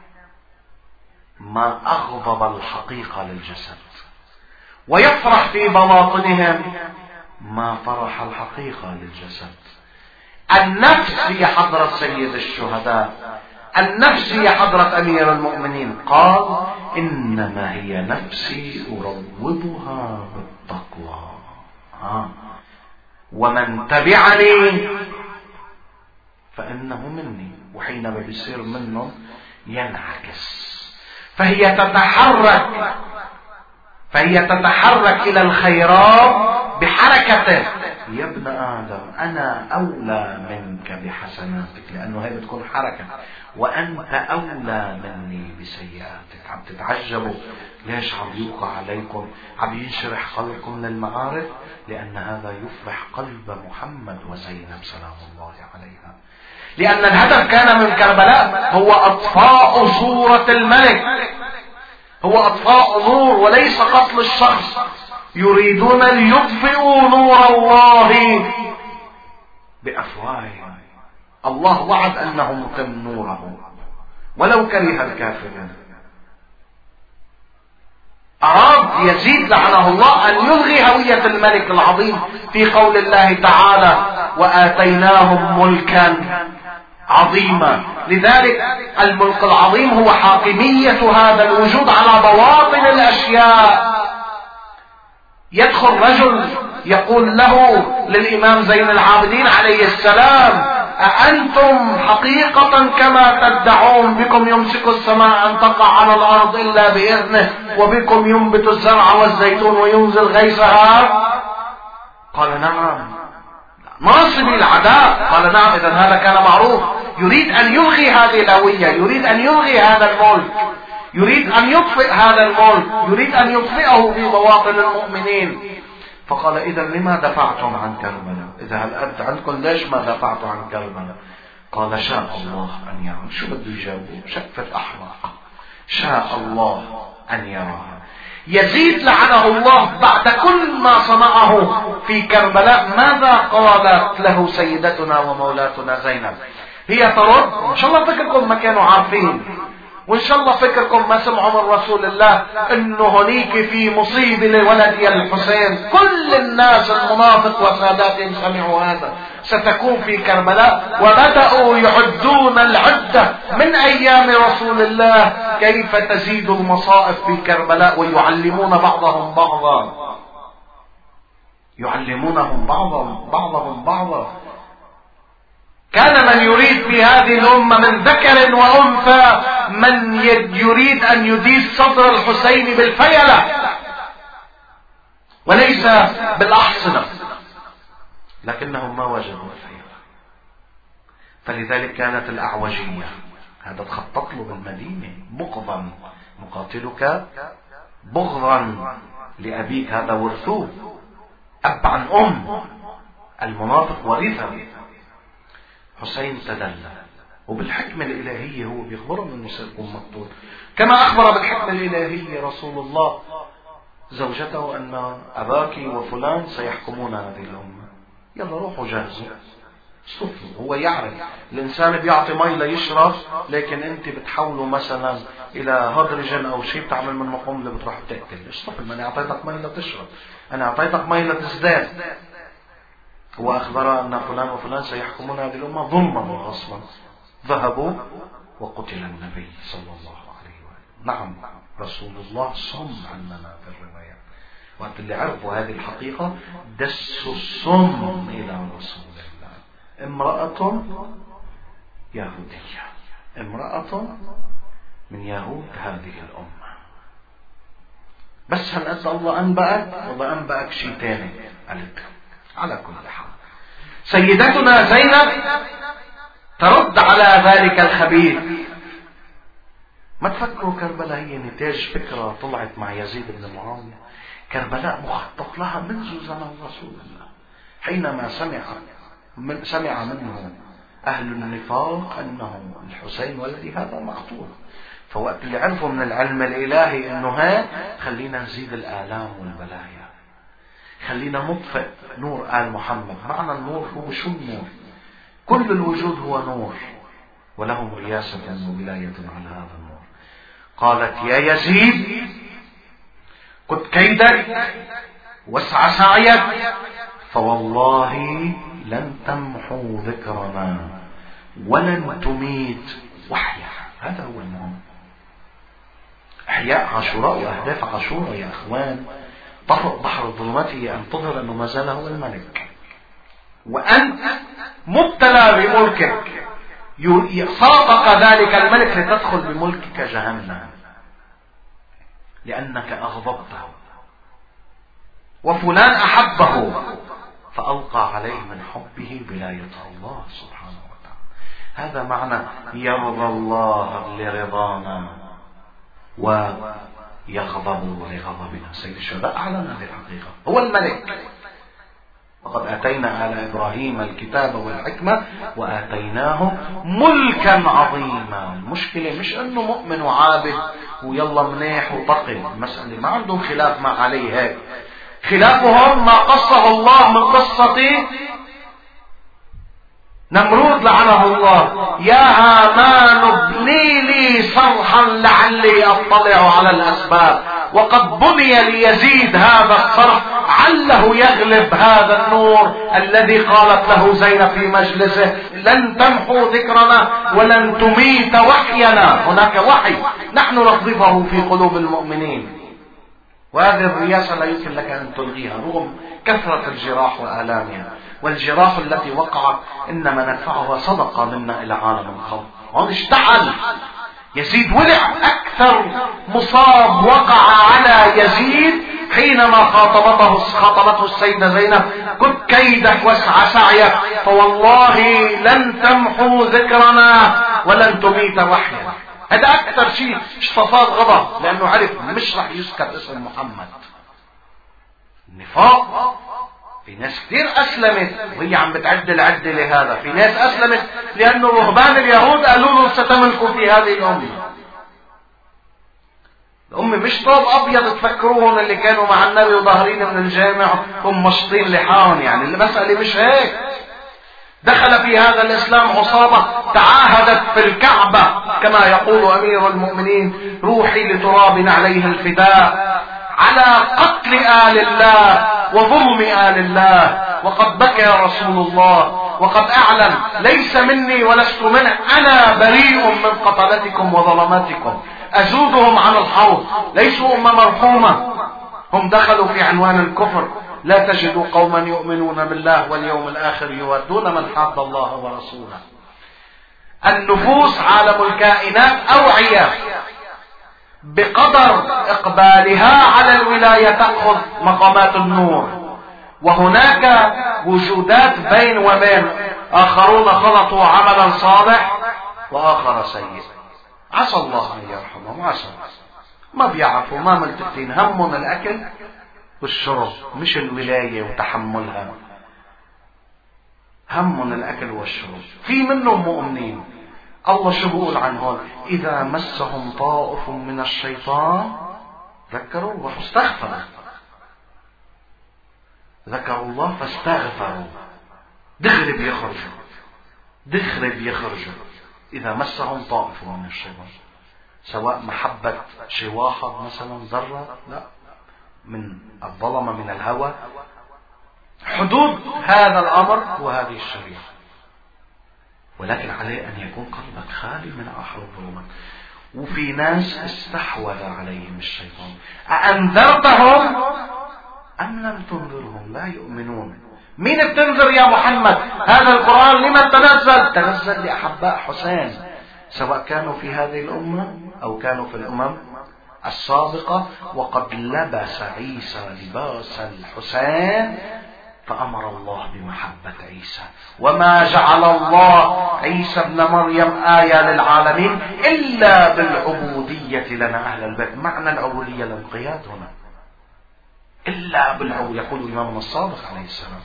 [SPEAKER 1] ما أغضب الحقيقة للجسد، ويفرح في بواطنهم ما فرح الحقيقة للجسد. النفس هي حضرة سيد الشهداء، النفس هي حضرة أمير المؤمنين. قال: إنما هي نفسي أروضها بالتقوى، ومن تبعني فإنه مني. وحينما بيصير منه ينعكس، فهي تتحرك إلى الخيرات بحركته. يا ابن آدم أنا أولى منك بحسناتك، لأنه هي بتكون حركة، وأنت أولى مني بسيئاتك. عم تتعجبوا ليش عم يوقع عليكم، عم ينشرح قلبكم للمعارف؟ لأن هذا يفرح قلب محمد وزينب سلام الله عليها. لأن الهدف كان من كربلاء هو أطفاء صورة الملك، هو أطفاء نور وليس قتل الشخص. يريدون ليطفئوا نور الله بأفواههم. الله وعد أنه متم نوره ولو كره الكافرون. أراد يزيد لعنه الله أن يلغي هوية الملك العظيم في قول الله تعالى: وآتيناهم ملكا عظيما. لذلك الملك العظيم هو حاكمية هذا الوجود على بواطن الأشياء. يدخل رجل يقول له للإمام زين العابدين عليه السلام: أأنتم حقيقة كما تدعون بكم يمسك السماء أن تقع على الأرض إلا بإذنه، وبكم ينبت الزرع والزيتون وينزل غيثها؟ قال نعم. ناصبي العداء؟ قال نعم. إذا هذا كان معروف. يريد أن يلغي هذه الهوية، يريد أن يلغي هذا الملك، يريد أن يطفئ هذا الملك، يريد أن يطفئه في مواطن المؤمنين. فقال إذا لما دفعتم عن كربلاء؟ إذا هل عندكم ليش ما دفعتم عن كربلاء؟ قال شاء الله أن يرى. شو بده يجاوبه؟ شقفة أحمق. شاء الله أن يرى. يزيد لعنه الله بعد كل ما صنعه في كربلاء ماذا قالت له سيدتنا ومولاتنا زينب؟ هي ترد. إن شاء الله فكركم ما كانوا عارفين، وإن شاء الله فكركم ما سمعوا من رسول الله إنه هنيك في مصيبة لولدي الحسين. كل الناس المنافق وساداتهم سمعوا هذا ستكون في كربلاء، وبدأوا يعدون العدة من أيام رسول الله كيف تزيد المصائب في كربلاء، ويعلمون بعضهم بعضا، يعلمونهم بعضهم بعضا. كان من يريد في هذه الأمة من ذكر وأنثى من يريد أن يديس صدر الحسين بالفيلة وليس بالأحصنة، لكنهم ما وجدوا الفيلة. فلذلك كانت الأعوجية هذا تخطط له بالمدينة بغضا، مقاتلك بغضا لأبيك، هذا ورثوه أب عن أم. المنافق ورثه. حسين تدلى، وبالحكمة الإلهية هو بيخبرهم أنه سيكون مقتول، كما أخبر بالحكمة الإلهية رسول الله زوجته أن أباك وفلان سيحكمون هذه الأمة. يلا روحوا جاهزوا صفوا. هو يعرف الإنسان بيعطي مي ليشرب، لكن أنت بتحوله مثلا إلى هيدروجين أو شيء بتعمل من مقوم اللي بتروح تقتل. اشطف، ما أنا أعطيتك مي لتشرب، أنا أعطيتك مي لتزداد. هو أخبر أن فلان وفلان سيحكمون هذه الأمة ظلما وغصبا. ذهبوا وقتل النبي صلى الله عليه وسلم. نعم رسول الله صم عننا في الروايات. وقت اللي عرفوا هذه الحقيقة دسوا الصم إلى رسول الله. امرأة يهودية، امرأة من يهود هذه الأمة. بس هل أنت الله أنبأك؟ والله أنبأك شيء تاني. قالت على كل حال سيدتنا زينب ترد على ذلك الخبيث. ما تفكروا كربلاء هي نتاج فكرة طلعت مع يزيد بن معاوية. كربلاء مخطط لها منذ زمن رسول الله، حينما سمع منه أهل النفاق أنه الحسين ولدي هذا مقتول. فوقت اللي عرفوا من العلم الإلهي أنه خلينا نزيد الآلام والبلايا، خلينا نطفئ نور آل محمد. معنى النور هو شو النور؟ كل الوجود هو نور، ولهم رياسة وولاية على هذا النور. قالت يا يزيد قد كيدك واسع سعيك، فوالله لن تمحو ذكرنا ولن تميت وحيا. هذا هو المهم. احياء عاشوراء واهداف عاشوراء يا اخوان طفق بحر ظلمته أن تظهر أنه ما زال هو الملك، وأنت مبتلى بملكك صادق ذلك الملك لتدخل بملكك جهنم لأنك أغضبته، وفلان أحبه فألقى عليه من حبه ولاية الله سبحانه وتعالى. هذا معنى يرضى الله لرضانا ويغضب لغضبنا. سيد الشهداء أعلن هذه الحقيقة، هو الملك. وقد آتينا آل إبراهيم الكتاب والحكمة وآتيناهم ملكا عظيما. المشكلة مش أنه مؤمن وعابد ويلا منيح وتقي، المسألة ما عندهم خلاف مع عليه هيك. خلافهم ما قصه الله من قصة نمرود لعنه الله. يا هامان ابني لي صرحا لعلي اطلع على الاسباب، وقد بني ليزيد هذا الصرح عله يغلب هذا النور الذي قالت له زينب في مجلسه لن تمحو ذكرنا ولن تميت وحينا. هناك وحي نحن نقذفه في قلوب المؤمنين، وهذه الرياسة لا يمكن لك أن تلغيها رغم كثرة الجراح وآلامها. والجراح التي وقعت إنما ندفعها صدقة منا إلى عالم الخلق. وهذا اشتعل يزيد، ولع. أكثر مصاب وقع على يزيد حينما خاطبته السيدة زينب: كد كيدك واسعى سعيك، فوالله لن تمحو ذكرنا ولن تميت وحيا. هذا اكثر شيء استفاض غضب، لانه عرف مش رح يذكر اسم محمد. النفاق. في ناس كثير اسلمت وهي عم بتعد العدة لهذا. في ناس اسلمت لانه رهبان اليهود قالوا لهم ستملكوا في هذه الامة. الأمة مش طوب أبيض تفكروهم اللي كانوا مع النبي وظاهرين من الجامع هم مشطين لحاهم. يعني المسألة مش هيك. دخل في هذا الإسلام عصابة تعاهدت في الكعبة كما يقول أمير المؤمنين: روحي لتراب عليه الفداء، على قتل آل الله وظلم آل الله. وقد بكى رسول الله وقد أعلن: ليس مني ولست منه، أنا بريء من قتلتكم وظلماتكم، أزودهم عن الحوض، ليسوا أمة مرحومة، هم دخلوا في عنوان الكفر. لا تجد قوما يؤمنون بالله واليوم الآخر يودون من حاد الله ورسوله. النفوس عالم الكائنات أوعية، بقدر إقبالها على الولاية تأخذ مقامات النور، وهناك وجودات بين وبين، آخرون خلطوا عملا صالح وآخر سيء. عسى الله أن يرحمهم، عسى. ما بيعرفوا، ما ملتفتين، همهم الأكل والشرب مش الولاية وتحملها. همهم الأكل والشرب. في منهم مؤمنين الله شو بقول عنهم؟ إذا مسهم طائف من الشيطان ذكروا واستغفروا. ذكروا الله فاستغفروا. دغري بيخرجوا إذا مسهم طائف من الشيطان، سواء محبة شي واحد مثلا ذرة، لا، من الظلمة من الهوى. حدود هذا الأمر وهذه الشريعة، ولكن عليه أن يكون قلبك خالي من آخر الظلمات. وفي ناس استحوذ عليهم الشيطان، أأنذرتهم أم لم تنذرهم لا يؤمنون. مين بتنذر يا محمد؟ هذا القرآن لمن تنزل؟ تنزل لأحباء حسين، سواء كانوا في هذه الأمة أو كانوا في الأمم السابقة. وقد لبس عيسى لباس الحسين فأمر الله بمحبة عيسى. وما جعل الله عيسى ابن مريم آية للعالمين إلا بالعبودية لنا أهل البيت. معنى العبودية الانقياد هنا، إلا بالعبودية، يقول الإمام الصادق عليه السلام: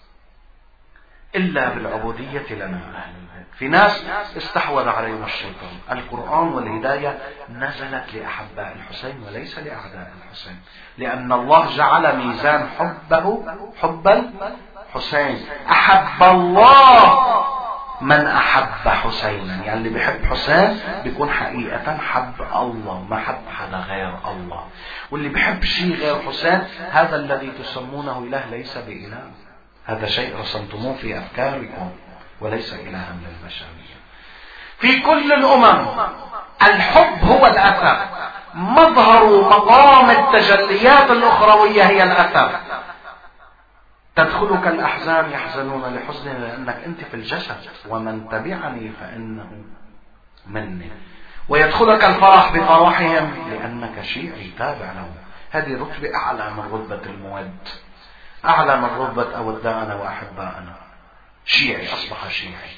[SPEAKER 1] إلا بالعبودية لنا أهل البيت. في ناس استحوذ عليهم الشيطان. القرآن والهداية نزلت لأحباء الحسين وليس لأعداء الحسين، لأن الله جعل ميزان حبه حب الحسين. أحب الله من أحب حسينا، يعني اللي بيحب حسين بيكون حقيقة حب الله، ما حب حدا غير الله. واللي بيحب شيء غير حسين هذا الذي تسمونه إله ليس بإله، هذا شيء رسمتموه في أفكاركم وليس إلها للبشرية. في كل الأمم الحب هو الأثر، مظهر مقام التجليات الأخروية هي الأثر. تدخلك الأحزان يحزنون لحزن لأنك أنت في الجسد، ومن تبعني فإنه مني. ويدخلك الفرح بفرحهم لأنك شيعي تابع لهم. هذه رتبة أعلى من رتبة المود، أعلى من رتبة أوداءنا وأحباءنا. شيعي أصبح شيعي.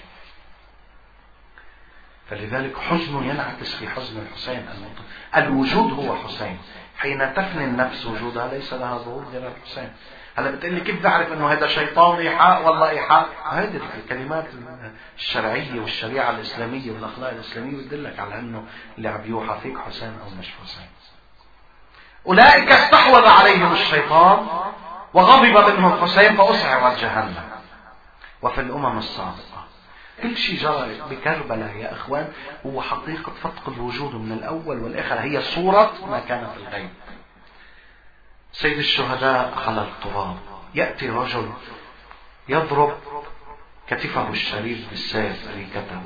[SPEAKER 1] فلذلك حزن ينعكس في حزن الحسين. الوجود هو حسين. حين تفني النفس وجودها ليس لها ظهور غير الحسين. هلا بتقول لي كيف بعرف انه هذا شيطان ايحاء والله ايحاء؟ هذه الكلمات الشرعيه والشريعه الاسلاميه والاخلاق الاسلاميه بتدلك على انه اللي عم يوحى فيك حسين او مش حسين. اولئك استحوذ عليهم الشيطان وغضب منهم الحسين فاسعرت جهنم. وفي الامم السابقه كل شيء جرى بكربلاء يا اخوان هو حقيقه فتق الوجود من الاول والاخر، هي صوره ما كان في الغيب. سيد الشهداء على التراب، يأتي رجل يضرب كتفه الشريف بالسيف أريكته،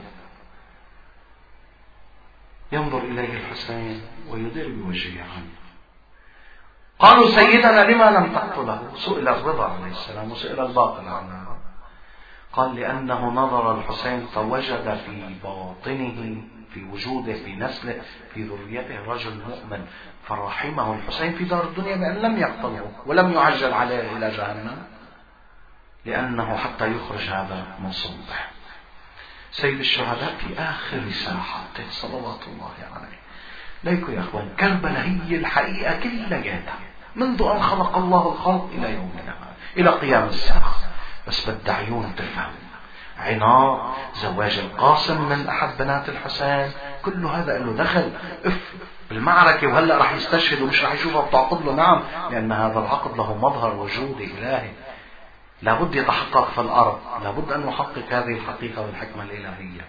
[SPEAKER 1] ينظر إليه الحسين ويدير بوجهه عنه. قالوا سيدنا لما لم تقتله؟ سئل الرضا عليه السلام وسئل الباطل عنه. قال لأنه نظر الحسين فوجد في باطنه في وجوده، في نسله، في ذريته رجل مؤمن، فرحمه الحسين في دار الدنيا بأن لم يقتله ولم يعجل عليه إلى جهنم، لأنه حتى يخرج هذا من صلبه. سيد الشهداء في آخر ساحاته صلوات الله عليه. ليكو يا أخوان، كربلاء هي الحقيقة كلها منذ أن خلق الله الخلق إلى يومنا، إلى قيام الساعة. بس بدي عيون تفهم. عناء، زواج القاسم من أحد بنات الحسين، كل هذا له دخل بالمعركة، وهلأ راح يستشهد ومش راح يشوفها بتعقد له. نعم، لأن هذا العقد له مظهر وجودي إلهي لابد يتحقق في الأرض، لابد أن نحقق هذه الحقيقة والحكمة الإلهية.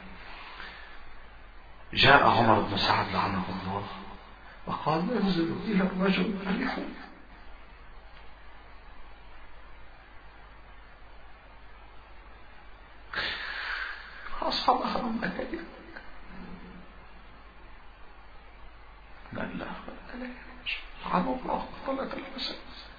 [SPEAKER 1] جاء عمر بن سعد لعنه الله وقال: انزلوا إلى الرجل أريحوا. أصحابها من مكان لا لا لعنوا الله قتلة الحسين.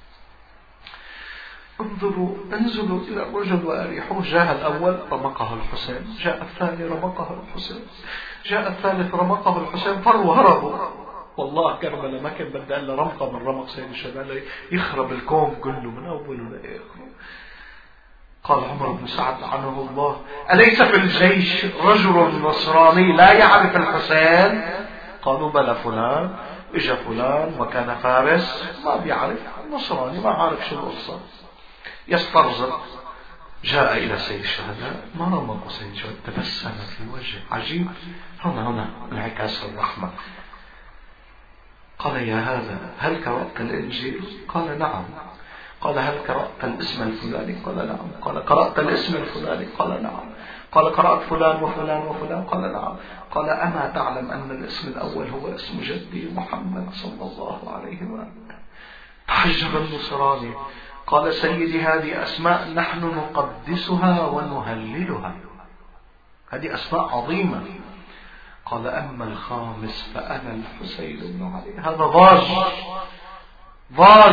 [SPEAKER 1] انزلوا إلى الرجل وأريحوه. جاء الأول رمقه الحسين، جاء الثاني رمقه الحسين، جاء الثالث رمقه الحسين، فروا هربوا. والله كربلاء ما كان بدأ إلا رمقه من رمق سيد الشهداء يخرب الكون كله من أوله لآخره. قال عمر بن سعد لعنه الله: أليس في الجيش رجل نصراني لا يعرف الحسين؟ قالوا: بلى فلان، اجا فلان وكان فارس ما بيعرف، نصراني ما عارف شو القصة، يسترزق. جاء إلى سيد الشهداء، ما رمق سيد الشهداء، تبسم في وجهه. عجيب، هنا انعكاس الرحمة. قال: يا هذا، هل قرأت الإنجيل؟ قال: نعم. قال: هل قرأت الاسم الفلاني؟ قال: نعم. قال: قرأت الاسم الفلاني؟ قال: نعم. قال: قرأت فلان وفلان وفلان؟ قال: نعم. قال: أما تعلم أن الاسم الأول هو اسم جدي محمد صلى الله عليه وآله؟ تعجب النصراني. قال: سيدي، هذه أسماء نحن نقدسها ونهللها، هذه أسماء عظيمة. قال: أما الخامس فأنا الحسين بن علي. هذا ضاج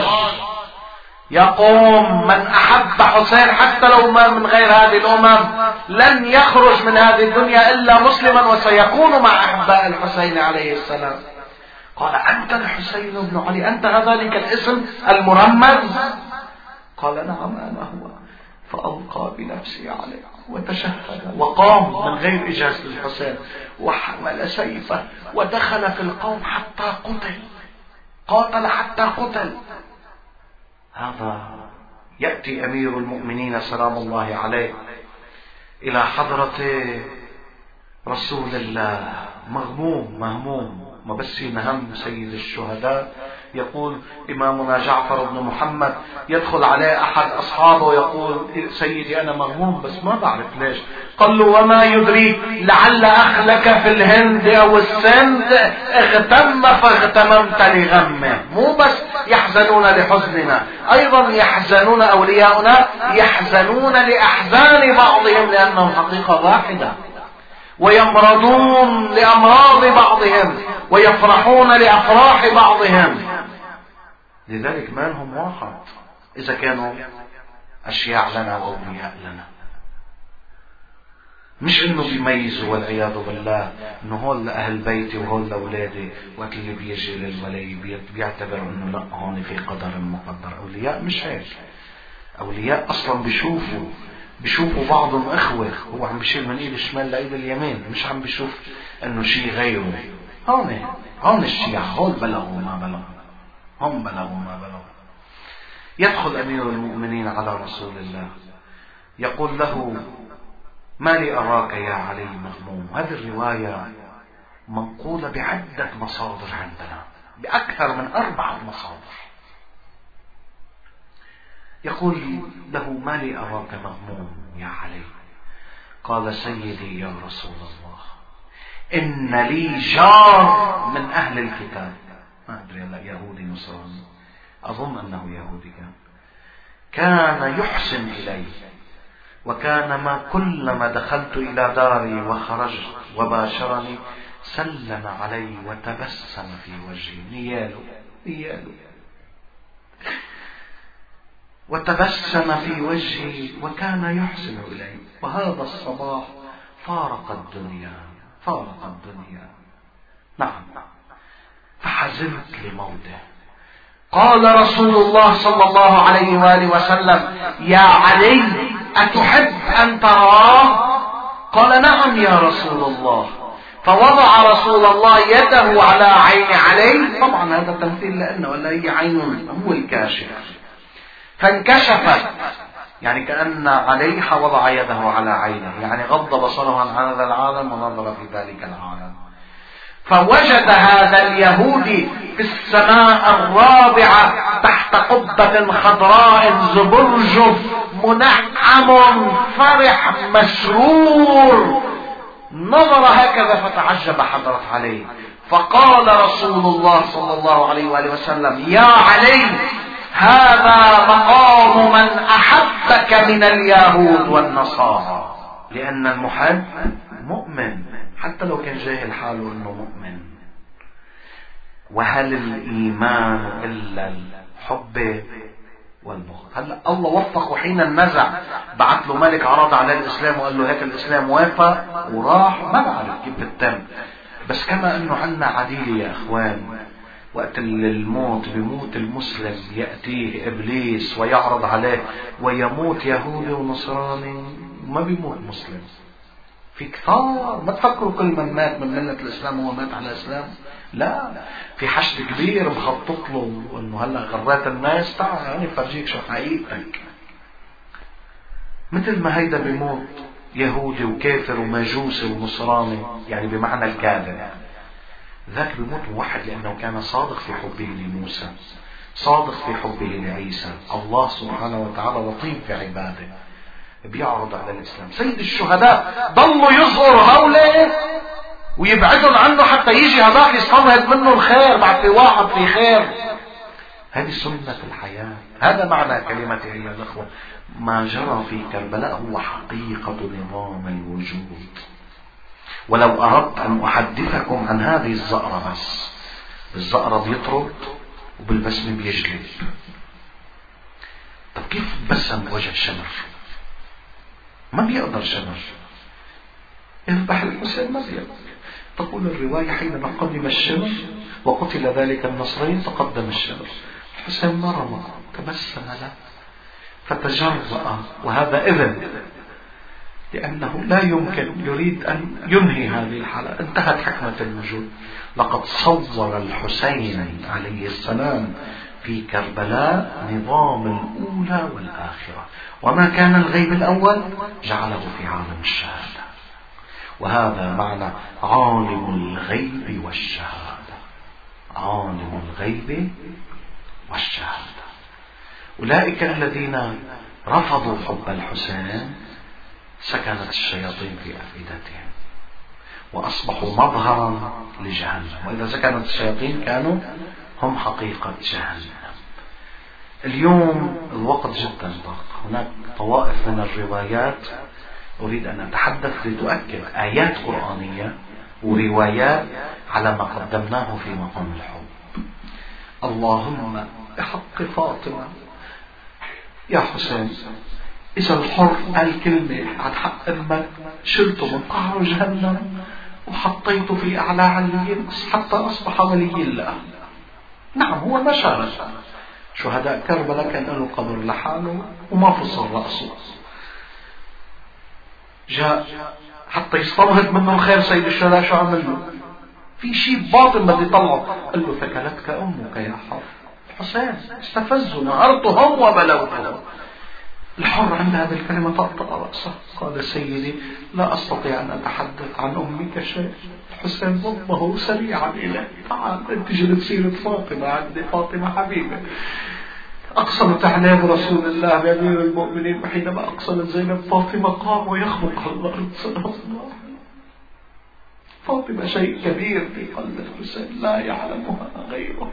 [SPEAKER 1] يقوم من أحب حسين حتى لو ما من غير هذه الأمم لن يخرج من هذه الدنيا إلا مسلما، وسيكون مع أحباء الحسين عليه السلام. قال: أنت الحسين بن علي، أنت ذلك الاسم المرمز؟ قال: نعم أنا هو. فألقى بنفسه عليه وتشهد وقام من غير إجازة الحسين، وحمل سيفه ودخل في القوم حتى قتل، قاتل حتى قتل. هذا يأتي أمير المؤمنين سلام الله عليه إلى حضرة رسول الله مهموم، ما بس ينهم سيد الشهداء. يقول إمامنا جعفر بن محمد، يدخل عليه أحد أصحابه ويقول: سيدي أنا مغموم بس ما بعرف ليش. قال له: وما يدريك، لعل أخلك في الهند أو السند اغتم فاغتممت لغمه. مو بس يحزنون لحزننا، أيضا يحزنون أولياؤنا، يحزنون لأحزان بعضهم لأنهم حقيقة واحدة، ويمرضون لأمراض بعضهم ويفرحون لأفراح بعضهم. لذلك ما لهم واحد إذا كانوا أشياء لنا وأولياء لنا. مش إنه بيميزوا والعياذ بالله إنه هول أهل بيتي وهول أولادي، وقت اللي بيجي للولي بيعتبر إنه لا هون في قدر مقدر. أولياء مش هيك. أولياء أصلا بيشوفوا بعضهم إخوة، هو عم بيشيل من إيد الشمال لإيد اليمين، مش عم بيشوف إنه شيء غيره. هون الشيعة، هون بلغوا ما بلغوا، هم بلغوا ما بلغوا. يدخل أمير المؤمنين على رسول الله يقول له: ما لي أراك يا علي مغموم. هذه الرواية منقولة بعدة مصادر عندنا، بأكثر من 4 مصادر. يقول له: ما لي أراك مغموم يا علي؟ قال: سيدي يا رسول الله، إن لي جار من أهل الكتاب، ما أدري لا يهودي نصراني، أظن أنه يهودي، كان يحسن إلي، وكان ما كلما دخلت إلى داري وخرجت وباشرني سلم علي وتبسم في وجهي. نياله وتبسم في وجهي وكان يحسن إلي. وهذا الصباح فارق الدنيا، فارق الدنيا. نعم. فحزنت لموته. قال رسول الله صلى الله عليه وآله وسلم: يا علي أتحب أن تراه؟ قال: نعم يا رسول الله. فوضع رسول الله يده على عين علي. طبعا هذا تمثيل لأنه ولا هي عين هو الكاشف، فانكشفت، يعني كأن عليها وضع يده على عينه، يعني غض بصره عن هذا العالم ونظر في ذلك العالم. فوجد هذا اليهودي في السماء الرابعة تحت قبة خضراء زبرجف منعم فرح مسرور، نظر هكذا فتعجب حضرة علي. فقال رسول الله صلى الله عليه وآله وسلم: يا علي هذا مقام من أحبك من اليهود والنصارى. لأن المحب مؤمن حتى لو كان جاهل حاله انه مؤمن. وهل الإيمان إلا الحب والبغض؟ هلا الله وفقه حين النزع، بعث له ملك عرض على الإسلام وقال له هيك الإسلام وافق وراح. ما بعرف كيف بتتم، بس كما انه عنا عديل يا اخوان، وقت الموت بموت المسلم يأتيه إبليس ويعرض عليه ويموت يهودي ونصراني، ما بيموت مسلم. في كثار، ما تفكروا كل من مات من ملة الإسلام هو مات على الإسلام، لا، في حشد كبير مخطط له انه هلا غرات الناس، تعال يعني فرجيك شو حقيقتك. مثل ما هيدا بيموت يهودي وكافر ومجوسي ونصراني، يعني بمعنى الكافر، ذاك بيموت موحد لأنه كان صادق في حبه لموسى، صادق في حبه لعيسى. الله سبحانه وتعالى لطيف في عباده، بيعرض على الإسلام. سيد الشهداء ضلوا يظهر هؤلاء ويبعدون عنه حتى يجي هذاك يستنهض منه الخير، بعد في واحد في خير. هذه سنة الحياة. هذا معنى كلمة أيها الأخوة: ما جرى في كربلاء هو حقيقة نظام الوجود. ولو أردت أن أحدثكم عن هذه الزأرة، بس الزأرة بيطرد وبالبسم بيجلب. طب كيف بسم وجه شمر؟ ما بيقدر شمر يذبح الحسين، ما بيقدر. تقول الرواية: حينما قدم الشمر وقتل ذلك النصرين تقدم الشمر، الحسين ما رمى، تبسم له فتجرأ، وهذا إذن، لأنه لا يمكن، يريد أن ينهي هذه الحالة. انتهت حكمة الوجود. لقد صور الحسين عليه السلام في كربلاء نظام الأولى والآخرة، وما كان الغيب الأول جعله في عالم الشهادة. وهذا معنى عالم الغيب والشهادة، عالم الغيب والشهادة. أولئك الذين رفضوا حب الحسين سكنت الشياطين في أفئدتهم وأصبحوا مظهرا لجهنم، وإذا سكنت الشياطين كانوا هم حقيقة جهنم. اليوم الوقت جدا ضاق، هناك طوائف من الروايات أريد أن أتحدث لتؤكد آيات قرآنية وروايات على ما قدمناه في مقام الحب. اللهم بحق فاطمة يا حسين، إذا الحر قال كلمة عن حق أمك شلته من قعر جهنم وحطيته في أعلى عليين حتى أصبح ولي الله. نعم هو ما شارك. شهداء كربلاء كان له قبر لحاله وما فصل رأسه، جاء حتى يستنهض منه الخير. سيد الشهداء شو عمل له؟ في شيء باطن بدي يطلعه، قال له: ثكلتك أمك يا حر. حسين استفزه، نهرته هم وبلوته. الحر عند هذه الكلمة طأطأ رأسه، قال: سيدي لا أستطيع أن أتحدث عن أمك شيء. حسين ضمه سريعا إليه: تعال أنت جلت سيرة فاطمة عندي، فاطمة حبيبة. أقسمت عليه رسول الله بأمير المؤمنين، وحينما أقسمت زينب فاطمة قام ويخبط على الأرض صلى الله. فاطمة شيء كبير في قلب الحسين لا يعلمها غيره.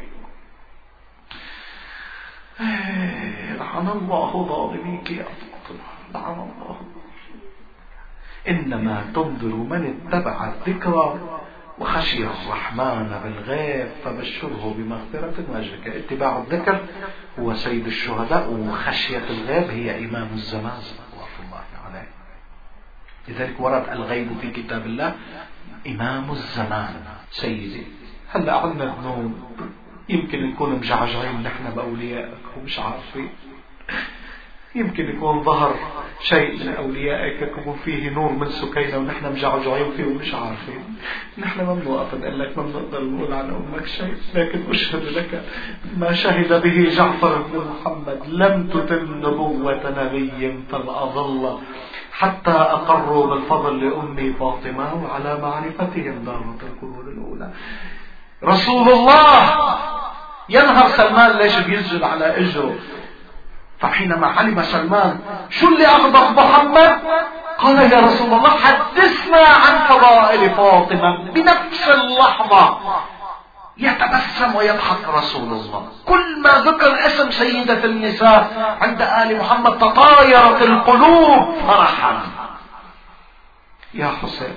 [SPEAKER 1] لعن الله ظالميك يا فاطمة، لعن الله. إنما تنذر من اتبع الذكرى وخشي الرحمن بالغيب فبشره بمغفرة وأجر. اتباع الذكر هو سيد الشهداء، وخشية الغيب هي إمام الزمان صلى الله عليه. لذلك ورد الغيب في كتاب الله إمام الزمان. سيدي هلا عندنا ذنوب، يمكن نكون مجعجعين نحن بأوليائك ومش عارفين، يمكن يكون ظهر شيء من أوليائك يكون فيه نور من سكينة ونحن مجعجعين فيه ومش عارفين. نحن ما بنوقف نقول لك، ما بنقدر نقول عن أمك شيء، لكن أشهد لك ما شهد به جعفر بن محمد: لم تتم نبوة نبي فالأظل حتى أقروا بالفضل لأمي فاطمة وعلى معرفتهم دارة القرون الأولى. رسول الله ينهر سلمان ليش بينزل على اجره، فحينما علم سلمان شو اللي أغضب محمد قال: يا رسول الله حدثنا عن فضائل فاطمة. بنفس اللحظة يتبسم ويضحك رسول الله. كل ما ذكر اسم سيدة النساء عند آل محمد تطايرت القلوب فرحا. يا حسين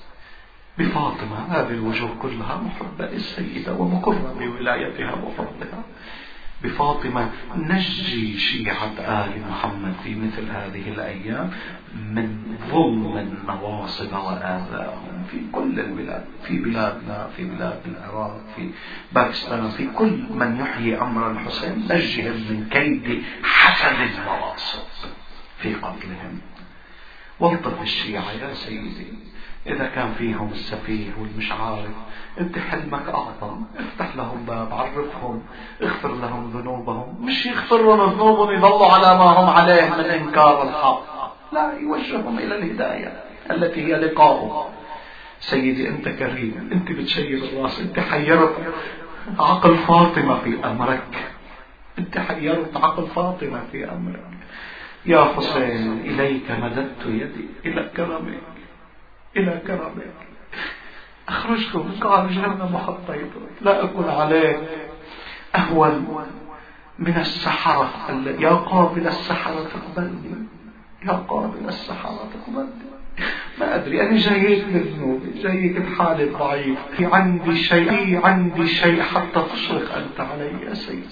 [SPEAKER 1] بفاطمة هذه الوجوه كلها محبة للسيدة ومقرة بولايتها وفضلها. بفاطمة نجي شيعة آل محمد في مثل هذه الأيام من ظلم النواصب وآذاهم في كل البلاد، في بلادنا، في بلاد العراق، في باكستان، في كل من يحيي أمر الحسين نجهم من كيد حسد النواصب في قتلهم. والطف الشيعة يا سيدي إذا كان فيهم السفيه والمش عارف، أنت حلمك أعظم، افتح لهم باب، عرفهم، اغفر لهم ذنوبهم. مش يغفر لهم ذنوبهم يظلوا على ما هم عليه من إنكار الحق، لا، يوجههم إلى الهداية التي هي لقاؤه. سيدي أنت كريم، أنت بتشير الراس، أنت حيرت عقل فاطمة في أمرك، أنت حيرت عقل فاطمة في أمرك. يا حسين إليك مددت يدي، إلى كرمك، إلى كرمك. أخرجت من قعر جهنم وحطيته، لا أكون عليه أهون من السحرة. يا قابل السحرة تقبلني، يا قابل السحرة تقبلني. ما أدري، أنا جايك بذنوبي، جايك بحالة ضعيف، في عندي شيء حتى تشرق أنت علي يا سيدي.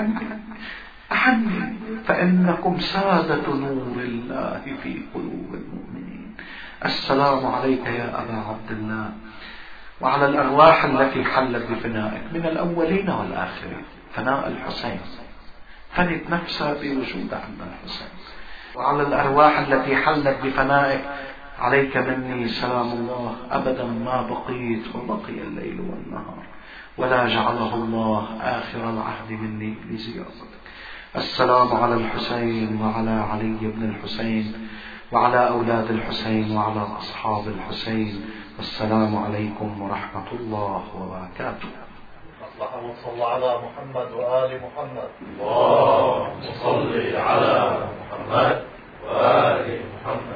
[SPEAKER 1] أحني فإنكم سادة نور الله في قلوب المؤمنين. السلام عليك يا أبا عبد الله وعلى الأرواح التي حلت بفنائك من الأولين والآخرين. فناء الحسين فنت نفسها بوجود عند الحسين، وعلى الأرواح التي حلت بفنائك عليك مني سلام الله أبدا ما بقيت وبقي الليل والنهار، ولا جعله الله آخر العهد مني لزيارتك. السلام على الحسين وعلى علي بن الحسين وعلى أولاد الحسين وعلى أصحاب الحسين. والسلام عليكم ورحمة الله وبركاته.
[SPEAKER 2] اللهم صل على محمد وآل محمد. اللهم صل على محمد وآل محمد.